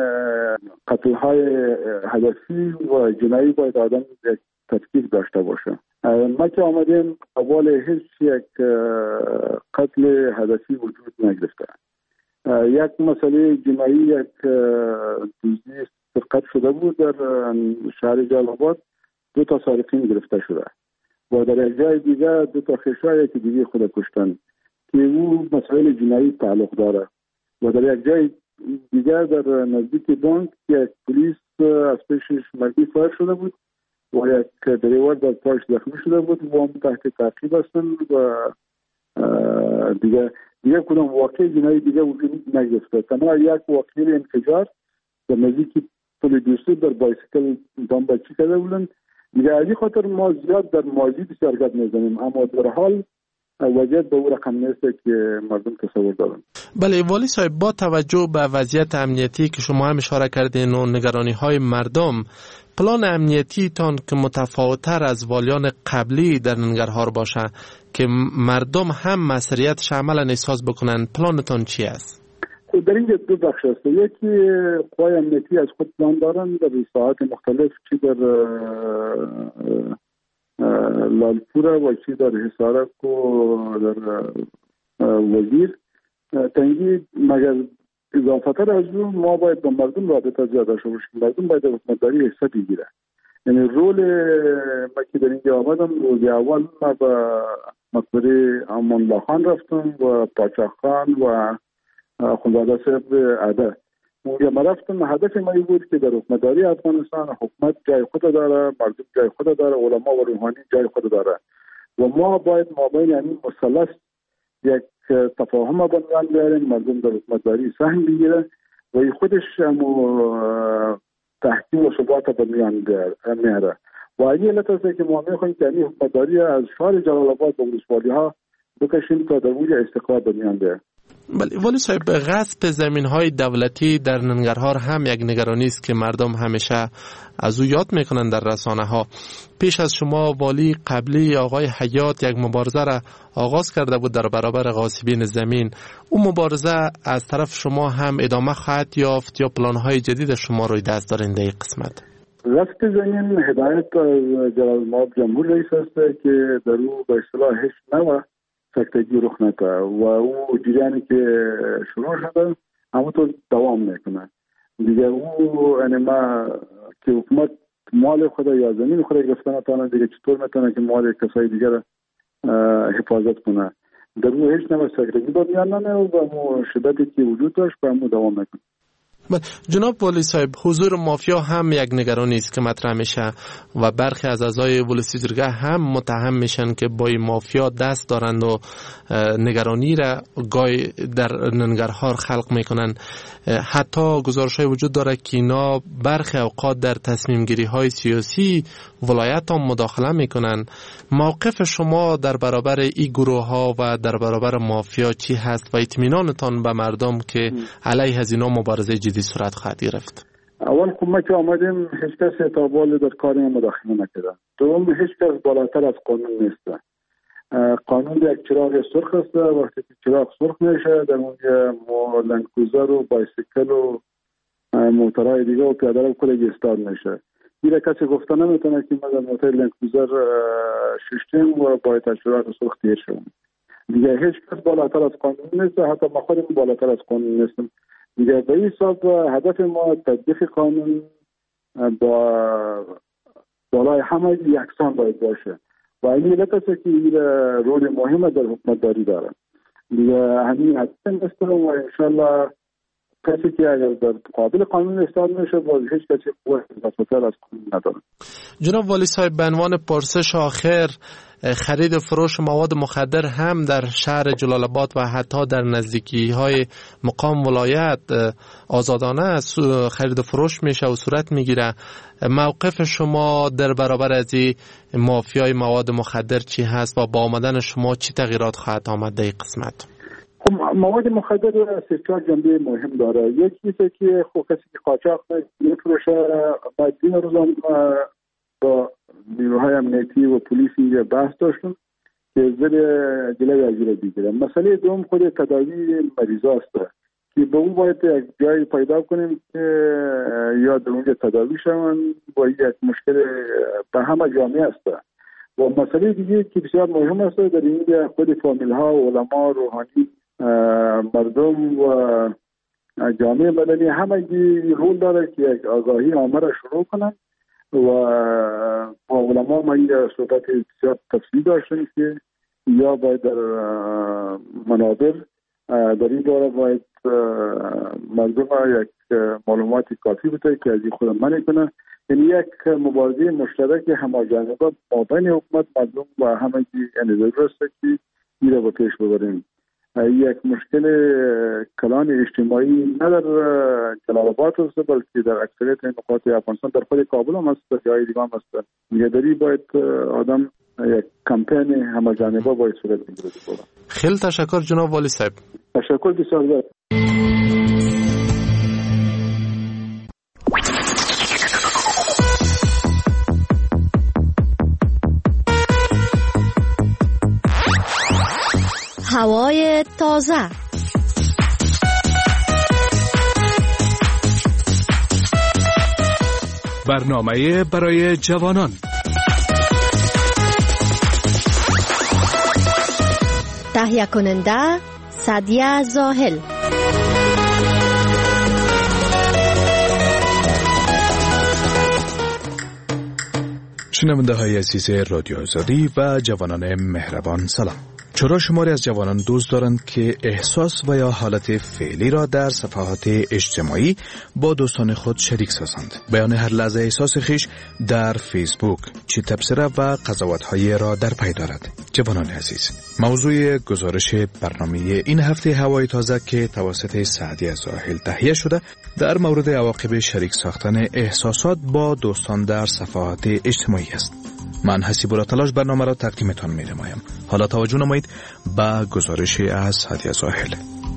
قتل‌های هدفی و جنایی باید آدم یک تفکیک داشته باشه. ما که آمدیم اول هیچ یک قتل هدفی وجود نگرفته. یک مسئله جنایی، یک دزدی سرقت شده بود در شهر جلال آباد، 2 سارقین گرفته شده و در یک جای دیگه 2 خشای که دیگه خود کشتن که او مسائل جنایی تعلق داره و در یک جای دیگر در نزدیک بانک یک پلیس از پیشش مردی فایر شده بود و یک دریور در پایش زخمی شده بود و هم تحت تعقیب هستن و دیگه کدام واقع جنایی دیگه وجود نگرفته. تنها یک واقع انفجار در نزدیک پل دوستی در بایسیکل بمبارچی کرده بودن. دیگه از این خاطر ما زیاد در ماضی بسیار گپ نزنیم، اما در حال وضعیت به او رقم نیست که مردم تصور دارن. بله والی صاحب، با توجه به وضعیت امنیتی که شما هم اشاره کردین و نگرانی های مردم، پلان امنیتی تان که متفاوت‌تر از والیان قبلی در ننگرهار باشه که مردم هم مسئولیتش عملا احساس بکنن، پلانتان چی است؟ در اینجا 2 بخش است. یکی قوای امنیتی از خود پلان دارن در ساحات مختلف، چی در لالپور و چی در حصارک و در وزیر تنگی، مگر اضافتر از اون ما باید با مردم رابطه زیاد داشته باشیم. مردم باید حکومتداری حصه بگیره. یعنی رول ما که در اینجا آمدم، روز اول ما به مقبره امان الله خان رفتم و پاچا خان و خانواده صاحب عده. اونجا ما رفتم، هدف ما بود که در حکومتداری افغانستان حکومت جای خود داره، مردم جای خود داره، علما و روحانی جای خود داره و ما باید مابین یعنی مثلث یک تفاهم بنیان بیاریم، مردم در حکومتداری سهم بگیره و این خودش تحکیم و ثبات بنیان میاره و این علت است که ما میخوایم که این حکومتداری از شهر جلال آباد به ولسوالی ها بکشیم تا در اوج استقرار به میان بیاید. ولی صاحب، غصب زمین‌های دولتی در ننگرهار هم یک نگرانی است که مردم همیشه از او یاد میکنن در رسانه‌ها. پیش از شما والی قبلی آقای حیات یک مبارزه را آغاز کرده بود در برابر غاصبین زمین. او مبارزه از طرف شما هم ادامه خواهد یافت یا پلان‌های جدید شما روی دست دارین در این قسمت؟ غصب زمین هدایت از جلال آباد جمهور رئیس است که در او به اصطلاح هیچ نوع سکتگی رخ نده و او جریانی که شروع شده همونطور دوام میکنه دیگه. او یعنی ما که حکومت مال خود یا زمین خود گرفته نتونه دیگه چطور میتونه که مال کسای دیگر حفاظت کنه؟ در او هیچ نوع سکتگی با میان نمیاد و شدتی که وجود داشت به همون دوام میکنه. جناب والی صاحب، حضور مافیا هم یک نگرانی است که مطرح میشه و برخی از اعضای ولسی جرگه هم متهم میشن که با مافیا دست دارند و نگرانی را گاهی در ننگرهار خلق میکنن. حتی گزارش‌های وجود داره که اینا برخی اوقات در تصمیم گیری های سیاسی ولایت هم مداخله میکنن. موقف شما در برابر این گروه ها و در برابر مافیا چی هست و اطمینانتان به مردم که علیه از اینا مبارزه جدی صورت خواهد گرفت؟ اول ما که آمدیم هیچ کس تا بالا در کار ما مداخله نکرده. دوم هیچ کس بالاتر از قانون نیست. قانون یک چراغ سرخ است. وقتی که چراغ سرخ میشه در اونجا لندکروزر و بایسیکل و موتورهای دیگه و پیاده رو کلی استارت میشه. دیگه کسی گفته نمیتونه که ما در موتور لندکروزر ششتیم و باید چراغ سرخ تیر شوم. دیگه هیچ کس بالاتر از قانون نیست. حتی ما خودم بالاتر از قانون نیستم. دیگه به این حساب هدف ما تطبیق قانون با بالای همه یکسان باید باشه و این علت است که این رول مهم در حکومتداری داره. دیگه همین هدف است و انشالله کسی که اگر در قابل قانون استاد میشه باز هیچ کسی قوت بالاتر از قانون نداره. جناب والی صاحب، به عنوان پرسش آخر، خرید فروش مواد مخدر هم در شهر جلال آباد و حتی در نزدیکی های مقام ولایت آزادانه خرید فروش میشه و صورت میگیره. موقف شما در برابر از این مافیای مواد مخدر چی هست و با آمدن شما چی تغییرات خواهد آمد در این قسمت؟ مواد مخدر سه جنبه مهم داره. یکی که کسی که قاچاق میفروشه باید این روزان با نیروهای امنیتی و پلیسی بحث داشتن که جلوی از این بگیرن. مسئله دوم خود تداوی مریضا است که به اون باید یک جایی پیدا کنیم که یا در اونجا تداوی شون با یک مشکل به همه جامعه است. و مسئله دیگه که بسیار مهم است در اینجا خود فامیل ها، علما، روحانی، مردم و جامعه مدنی همه رول داره که یک آگاهی عامه را شروع کنن و با علما ما این صحبت بسیار تفصیلی داشتیم که یا باید در منابر در این دوره باید مردم یک معلوماتی کافی بده که از این خود منع کنه. یعنی یک مبارزه مشترک همه‌جانبه ما بین حکومت، مردم و همه یعنی ضرور است که این را به پیش ببریم. یک مشکل کلان اجتماعی نه در جلال آباد است بلکه در اکثریت نقاط افغانستان، در خود کابل هم است، در جای دیگه هم است. نگهداری باید آدم یک کمپین همه‌جانبه باید صورت بگیره. خیلی تشکر جناب والی صاحب. تشکر بسیار زیاد. هوای تازه. برنامه برای جوانان. تهیه کننده سعدیه زاهل. شنونده های عزیز رادیو آزادی و جوانان مهربان، سلام. چرا شماری از جوانان دوست دارند که احساس و یا حالت فعلی را در صفحات اجتماعی با دوستان خود شریک سازند؟ بیان هر لحظه احساس خیش در فیسبوک چه تبصره و قضاوت‌های را در پی دارد. جوانان عزیز، موضوع گزارش برنامه این هفته هوای تازه که توسط سعدیه زاهل تهیه شده در مورد عواقب شریک ساختن احساسات با دوستان در صفحات اجتماعی است. من حسیب الله تلاش برنامه را تقدیمتان می نمایم. حالا توجه نمایید به گزارش از سعدیه زاهل.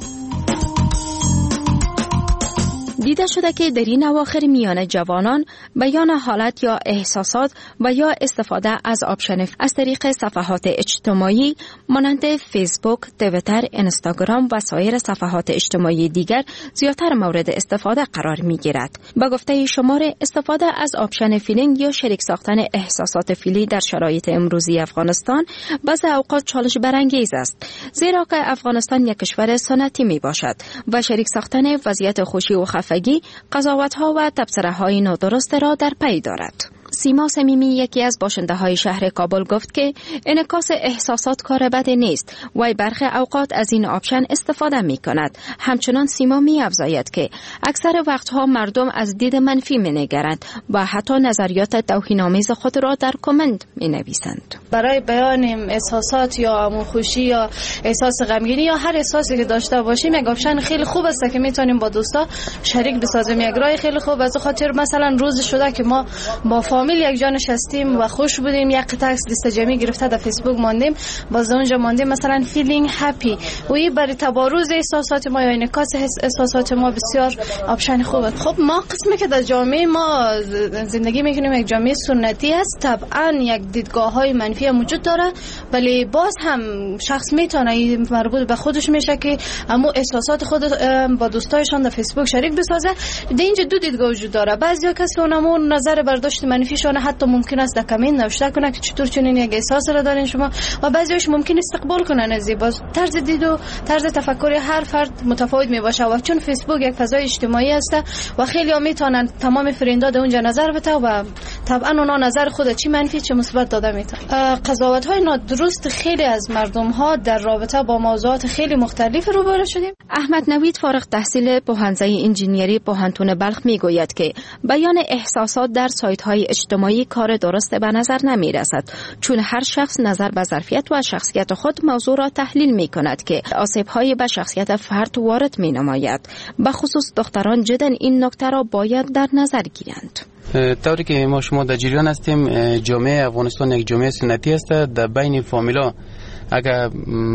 دیده شده که در این اواخر میان جوانان بیان حالت یا احساسات و یا استفاده از آپشن از طریق صفحات اجتماعی مانند فیسبوک، توییتر، اینستاگرام و سایر صفحات اجتماعی دیگر زیادتر مورد استفاده قرار می گیرد. به گفته شماره استفاده از آپشن فیلینگ یا شریک ساختن احساسات فعلی در شرایط امروزی افغانستان بعضی اوقات چالش برانگیز است، زیرا که افغانستان یک کشور سنتی می باشد و شریک ساختن وضعیت خوشی و قضاوت‌ها و تبصره‌های نادرست را در پی دارد. سیما صمیمی یکی از باشنده های شهر کابل گفت که انعکاس احساسات کار بدی نیست و برخی اوقات از این آپشن استفاده می کند. همچنان سیما می افزاید که اکثر وقتها مردم از دید منفی می نگرند و حتی نظریات توهین‌آمیز خود را در کامنت می نویسند. برای بیان احساسات یا خوشی یا احساس غمگینی یا هر احساسی که داشته باشیم یک آپشن خیلی خوب است که میتونیم با دوستا شریک بسازیم. یک راه خیلی خوب از خاطر مثلا روز شده که ما با فامیل یک جا نشستیم و خوش بودیم، یک قطعه لیست جمعی گرفته در فیسبوک ماندیم، باز اونجا ماندیم مثلا feeling happy و این برای تبارز احساسات ما یا انعکاس احساسات ما بسیار آپشن خوبه. خب ما قسمی که در جامعه ما زندگی میکنیم یک جامعه سنتی است، طبعا یک دیدگاه‌های منفی موجود داره، ولی باز هم شخص میتونه مربوط به خودش میشه که اما احساسات خود با دوستایشان در فیسبوک شریک بسازه. در اینجا دو دیدگاه وجود داره. بعضیا کسی اونمون نظر برداشت منفیشون حتی ممکن است در کامنت نوشته کنه که چطور چنین یک احساس را دارین شما، و بعضیش ممکن استقبال کنن از باز طرز دید و طرز تفکر هر فرد متفاوت می باشه و چون فیسبوک یک فضای اجتماعی است و خیلی ها میتونن تمام فرندا در اونجا نظر بده و طبعا اونا نظر خود چی منفی چه مثبت داده میتونن. قضاوت های نادرست خیلی از مردم ها در رابطه با موضوعات خیلی مختلف روبرو شدیم. احمد نوید فارغ التحصیل پوهنځی انجینری پوهنتون بلخ میگوید که بیان احساسات در سایت های اجتماعی کار درست به نظر نمی رسد، چون هر شخص نظر به ظرفیت و شخصیت خود موضوع را تحلیل می کند که آسیب های به شخصیت فرد وارد می نماید. به خصوص دختران جدا این نکته را باید در نظر گیرند. طوری که ما شما در جریان هستیم، جامعه افغانستان یک جامعه سنتی است. در بین فامیلا اگر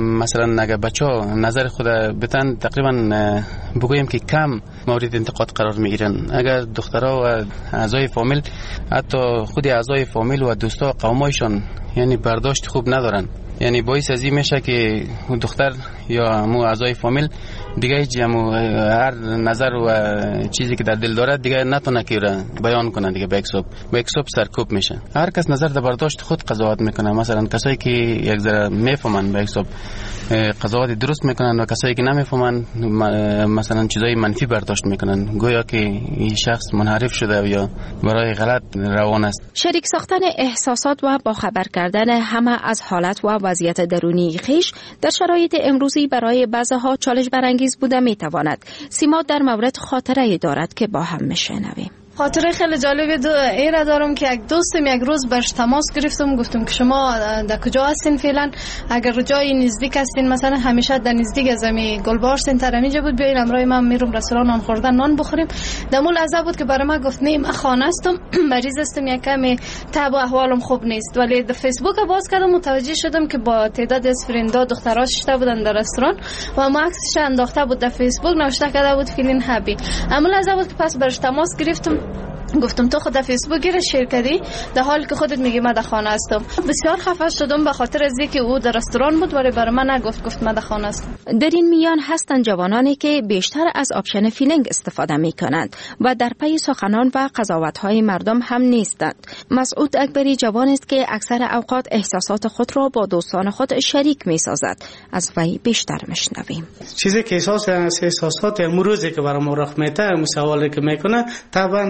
بچه‌ها نظر خود بتن تقریبا بگویم که کم مورد انتقاد قرار میگیرن. اگر دخترها و اعضای فامیل، حتی خود اعضای فامیل و دوستا قومایشان یعنی برداشت خوب ندارن، یعنی باعث از این میشه که دختر یا مو اعضای فامیل دیگه هر نظر و چیزی که در دل داره دیگه نتونه که بیان کنه، دیگه به اکسوب سرکوب میشه. هر کس نظر در برداشت خود قضاوت میکنه. مثلا کسایی که یک ذره میفهمن به اکسوب قضاوت درست میکنن و کسایی که نمیفهمن مثلا چیزای منفی برداشت میکنن، گویا که این شخص منحرف شده یا برای غلط روان است. شریک ساختن احساسات و با خبر کردن همه از حالت و وضعیت درونی خویش در شرایط امروزی برای بعضی‌ها چالش برانگیز بوده میتواند. سیما در مورد خاطره دارد که با هم میشنویم. خاطره خیلی جالب ایره دارم که یک دوستم یک روز برش تماس گرفتم، گفتم که شما در کجا هستین فعلا؟ اگر جای نزدیک هستین، مثلا همیشه در نزدیک از می گلبار سنتر همینجا بود، بیاین امروز من میرم رستوران نان خوردن نان بخوریم. دمو لحظه بود که برای من گفت نه من خانه هستم، مریض هستم، یک کمی تب و احوالم خوب نیست. ولی در فیسبوک باز کردم متوجه شدم که با تعداد از فرندا دخترها شده بودن در رستوران و ما عکسش انداخته بود در فیسبوک، نوشته کرده بود فیلین هپی. اما لحظه بود که پس برش تماس گرفتم، گفتم تو خود در فیسبوک گیرش شیر کردی در حالی که خودت میگی من در خانه هستم. بسیار خفه شدم به خاطر از اینکه او در رستوران بود ولی برای من نگفت، گفت من در خانه هستم. در این میان هستند جوانانی که بیشتر از آپشن فیلینگ استفاده می کنند و در پی سخنان و قضاوت های مردم هم نیستند. مسعود اکبری جوان است که اکثر اوقات احساسات خود را با دوستان خود شریک می سازد. از وی بیشتر میشنویم. چیزی که احساسات امروزی که برام رخ میده، سوالی که میکنه، طبعا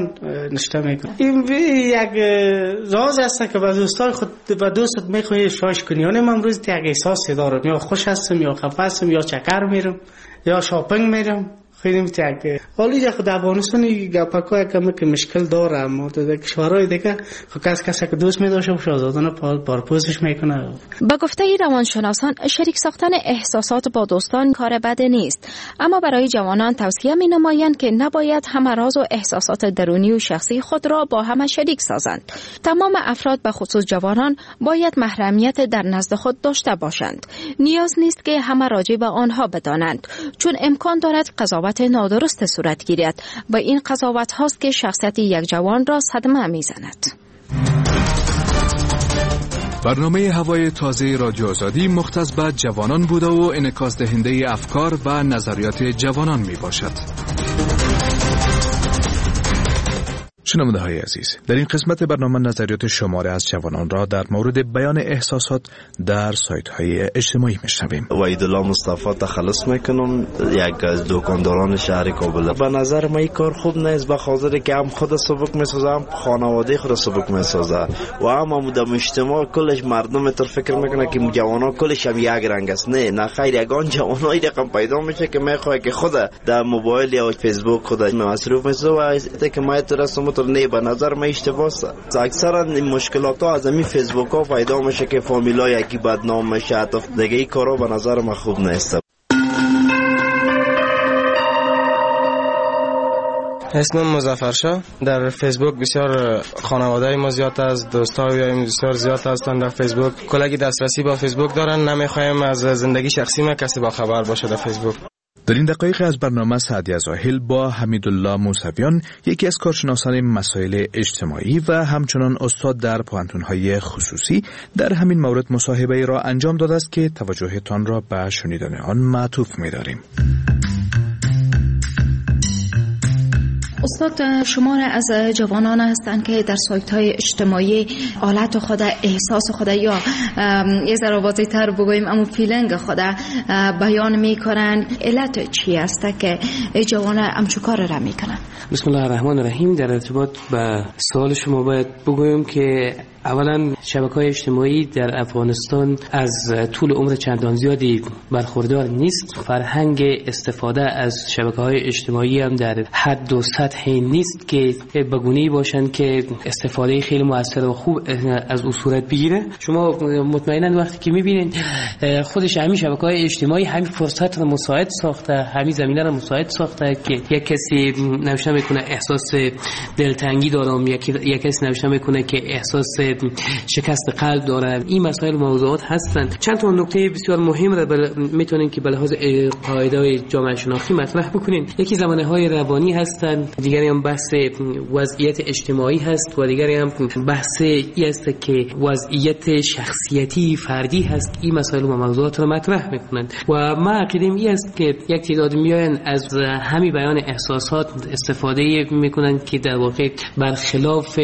نشته میکنه. این یک راز است که به دوستان خود به دوستت میخوای شاش کنی. یعنی من امروز یک احساسی دارم، یا خوش هستم یا خفه هستم یا چکر میرم یا شاپینگ میرم. خیلی متعجب. ولی در افغانستان گپاکا کمی که مشکل داره، اما در کشورهای دیگه کسی که دوست می‌داشته و شاهزادانه پارپوزش میکنه. با گفته روانشناسان شریک ساختن احساسات با دوستان کار بد نیست، اما برای جوانان توصیه می‌نمایند که نباید همه راز و احساسات درونی و شخصی خود را با همه شریک سازند. تمام افراد به خصوص جوانان باید محرمیت در نزد خود داشته باشند. نیاز نیست که همه راجع به آنها بدانند، چون امکان دارد قضاوت نادرست صورت گیرد و این قضاوت هاست که شخصیت یک جوان را صدمه میزند. برنامه هوای تازه رادیو آزادی مختص به جوانان بوده و انعکاس دهنده افکار و نظریات جوانان می باشد. شنونده های عزیز، در این قسمت برنامه نظریات شماره از جوانان را در مورد بیان احساسات در سایت های اجتماعی میشنویم. وحیدالله مصطفی تخلص میکنم، یک از دکانداران شهر کابل. به نظر من این کار خوب نیست، به خاطر که هم خود سبک میسازه، هم خانواده خود سبک میسازه و هم مدام اجتماع کلش مردم تر فکر میکنه که جوانا کلش هم یک رنگ است. نه خیر، یگان جوانای رقم پیدا میشه که میخواد که خود در موبایل یا فیسبوک خود مصروف میشه و که ما ترسم نه. به نظر من اشتباه است. اکثرا این مشکلات ها از همین فیسبوک ها پیدا میشه که فامیلا یکی بدنام میشه. حتی دیگه این کارا به نظر من خوب نیست. اسمم مظفرشاه. در فیسبوک بسیار خانواده ما زیاد است، دوستای بسیار زیاد هستند در فیسبوک. کلگی دسترسی با فیسبوک دارن، نمیخوایم از زندگی شخصی ما کسی با خبر باشه در فیسبوک. در این دقایق از برنامه سعدیه زاهل با حمیدالله موسویان، یکی از کارشناسان مسائل اجتماعی و همچنان استاد در پوهنتون‌های خصوصی، در همین مورد مصاحبه را انجام داده است که توجهتان را به شنیدن آن معطوف می‌داریم. استاد، شما از جوانان هستند که در سایت‌های اجتماعی حالت خود، احساس خود یا یه ذره واضح‌تر بگوییم اما فیلینگ خود بیان می‌کنن. علت چی است که جوانان همچون کار را می‌کنن؟ بسم الله الرحمن الرحیم. در ارتباط با سوال شما باید بگویم که اولا شبکه‌های اجتماعی در افغانستان از طول عمر چندان زیادی برخوردار نیست. فرهنگ استفاده از شبکه‌های اجتماعی هم در حد و سطح نیست که به گونه‌ای باشن که استفاده خیلی موثر و خوب از اون صورت بگیره. شما مطمئنا وقتی که می‌بینید خودش همین شبکه‌های اجتماعی همین فرصت رو مساعد ساخته، همین زمینه رو مساعد ساخته که یک کسی نوشته میکنه احساس دلتنگی دارم، یک کسی نوشته میکنه که احساس شکست قلب داره. این مسائل و موضوعات هستند. چند تا نکته بسیار مهم را میتونین که به لحاظ قاعده جامعه شناختی مطرح بکنین. یکی زمانه‌های روانی هستند، دیگری هم بحث وضعیت اجتماعی هست و دیگری هم بحث است که وضعیت شخصیتی فردی هست. این مسائل و موضوعات را مطرح میکنند و ما عقیده‌ام این است که یک تعداد میاین از همین بیان احساسات استفاده میکنند که در واقع برخلاف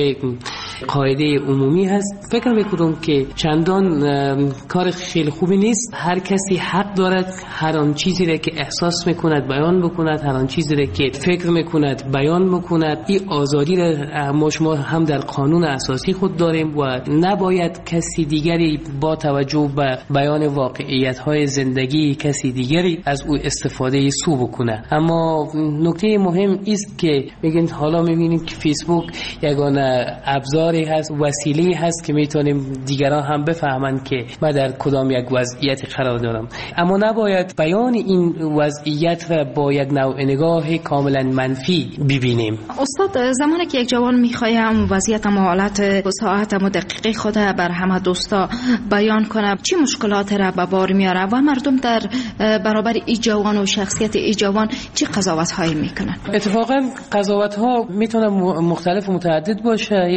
قاعده عمومی هست. فکر میکنم که چندان کار خیلی خوبی نیست. هر کسی حق دارد هر آن چیزی را که احساس میکند بیان بکند، هر آن چیزی را که فکر میکند بیان بکند. این آزادی را شما هم در قانون اساسی خود داریم و نباید کسی دیگری با توجه به بیان واقعیت های زندگی کسی دیگری از او استفاده سو بکنه. اما نکته مهم است که میگن حالا میبینیم که فیسبوک یگانه ابزاری هست، وسیله هست که میتونیم دیگران هم بفهمند که من در کدام یک وضعیت قرار دارم. اما نباید بیان این وضعیت را با یک نوع نگاه کاملا منفی ببینیم. استاد، زمانی که یک جوان میخواد هم وضعیت و حالت ساعت و دقیقه خود بر همه دوستا بیان کنه، چه مشکلات را به بار میاره و مردم در برابر این جوان و شخصیت این جوان چه قضاوت هایی میکنن؟ اتفاقا قضاوت ها میتونه مختلف و متعدد باشه. بعضی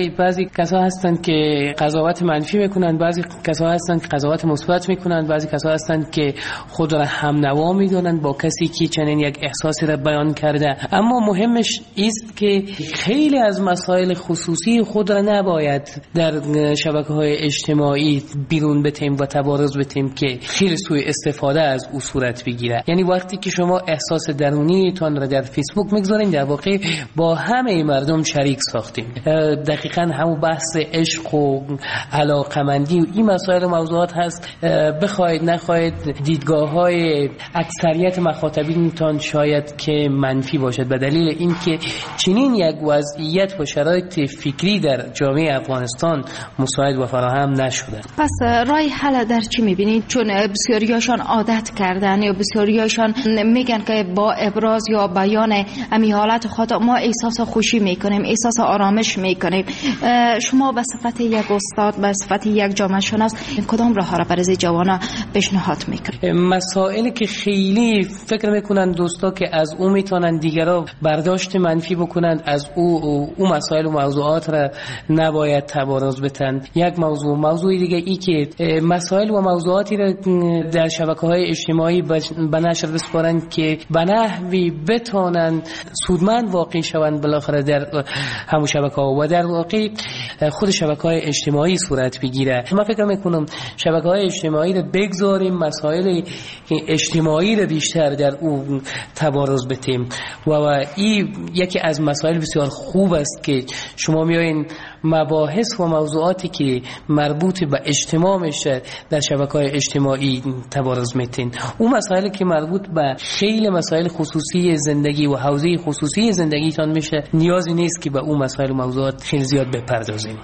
بعضی کسا هستند که قضاوت منفی میکنند، بعضی کسا هستند که قضاوت مثبت میکنند، بعضی کسا هستند که خود را همنوا میدونند با کسی که چنین یک احساسی را بیان کرده. اما مهمش است که خیلی از مسائل خصوصی خود را نباید در شبکه‌های اجتماعی بیرون بتیم و تبارز بتیم که خیلی سوء استفاده از او صورت بگیره. یعنی وقتی که شما احساس درونی تان را در فیسبوک میگذارین، در واقع با همه مردم شریک ساختیم. دقیقاً همون بحث عشق و علاقمندی و این مسائل و موضوعات هست. بخواید نخواید دیدگاه‌های اکثریت مخاطبین تان شاید که منفی باشد به دلیل اینکه چنین یک وضعیت و شرایط فکری در جامعه افغانستان مساعد و فراهم نشده. پس راه حل در چی میبینید؟ چون بسیاریاشان عادت کردن یا بسیاریاشان میگن که با ابراز یا بیان امی حالت خود ما احساس خوشی میکنیم، احساس آرامش میکنیم. شما به صفت یک استاد، به صفت یک جامعه شناس کدام راه ها را برای جوانا پیشنهاد میکنید؟ مسائلی که خیلی فکر میکنن دوستا که از او میتونن دیگرها برداشت منفی بکنند، از او مسائل و موضوعات را نباید تبارز بتن. یک موضوع دیگه ای که مسائل و موضوعاتی را در شبکه‌های اجتماعی به نشر بسپارند که به نحوی بتونن سودمند واقع شوند بالاخره در همون شبکه‌ها و در واقع خود شبکه‌های اجتماعی صورت بگیره. من فکر میکنم شبکه‌های اجتماعی را بگذاریم، مسائل اجتماعی را بیشتر در او تبارز بتیم و این یکی از مسائل بسیار خوب است که شما میایین مباحث و موضوعاتی که مربوط به اجتماع میشه در شبکه‌های اجتماعی تبارز میتین. اون مسائلی که مربوط به خیلی مسائل خصوصی زندگی و حوزه خصوصی زندگیتان میشه نیازی نیست که به اون مسائل و موضوعات خیلی زیاد بپردازیم.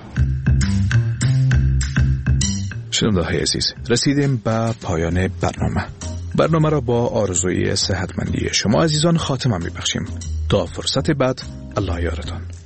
شنونده‌های عزیز، رسیدیم به پایان برنامه را با آرزوی صحتمندی شما عزیزان خاتمه میبخشیم. تا فرصت بعد، الله یارتان.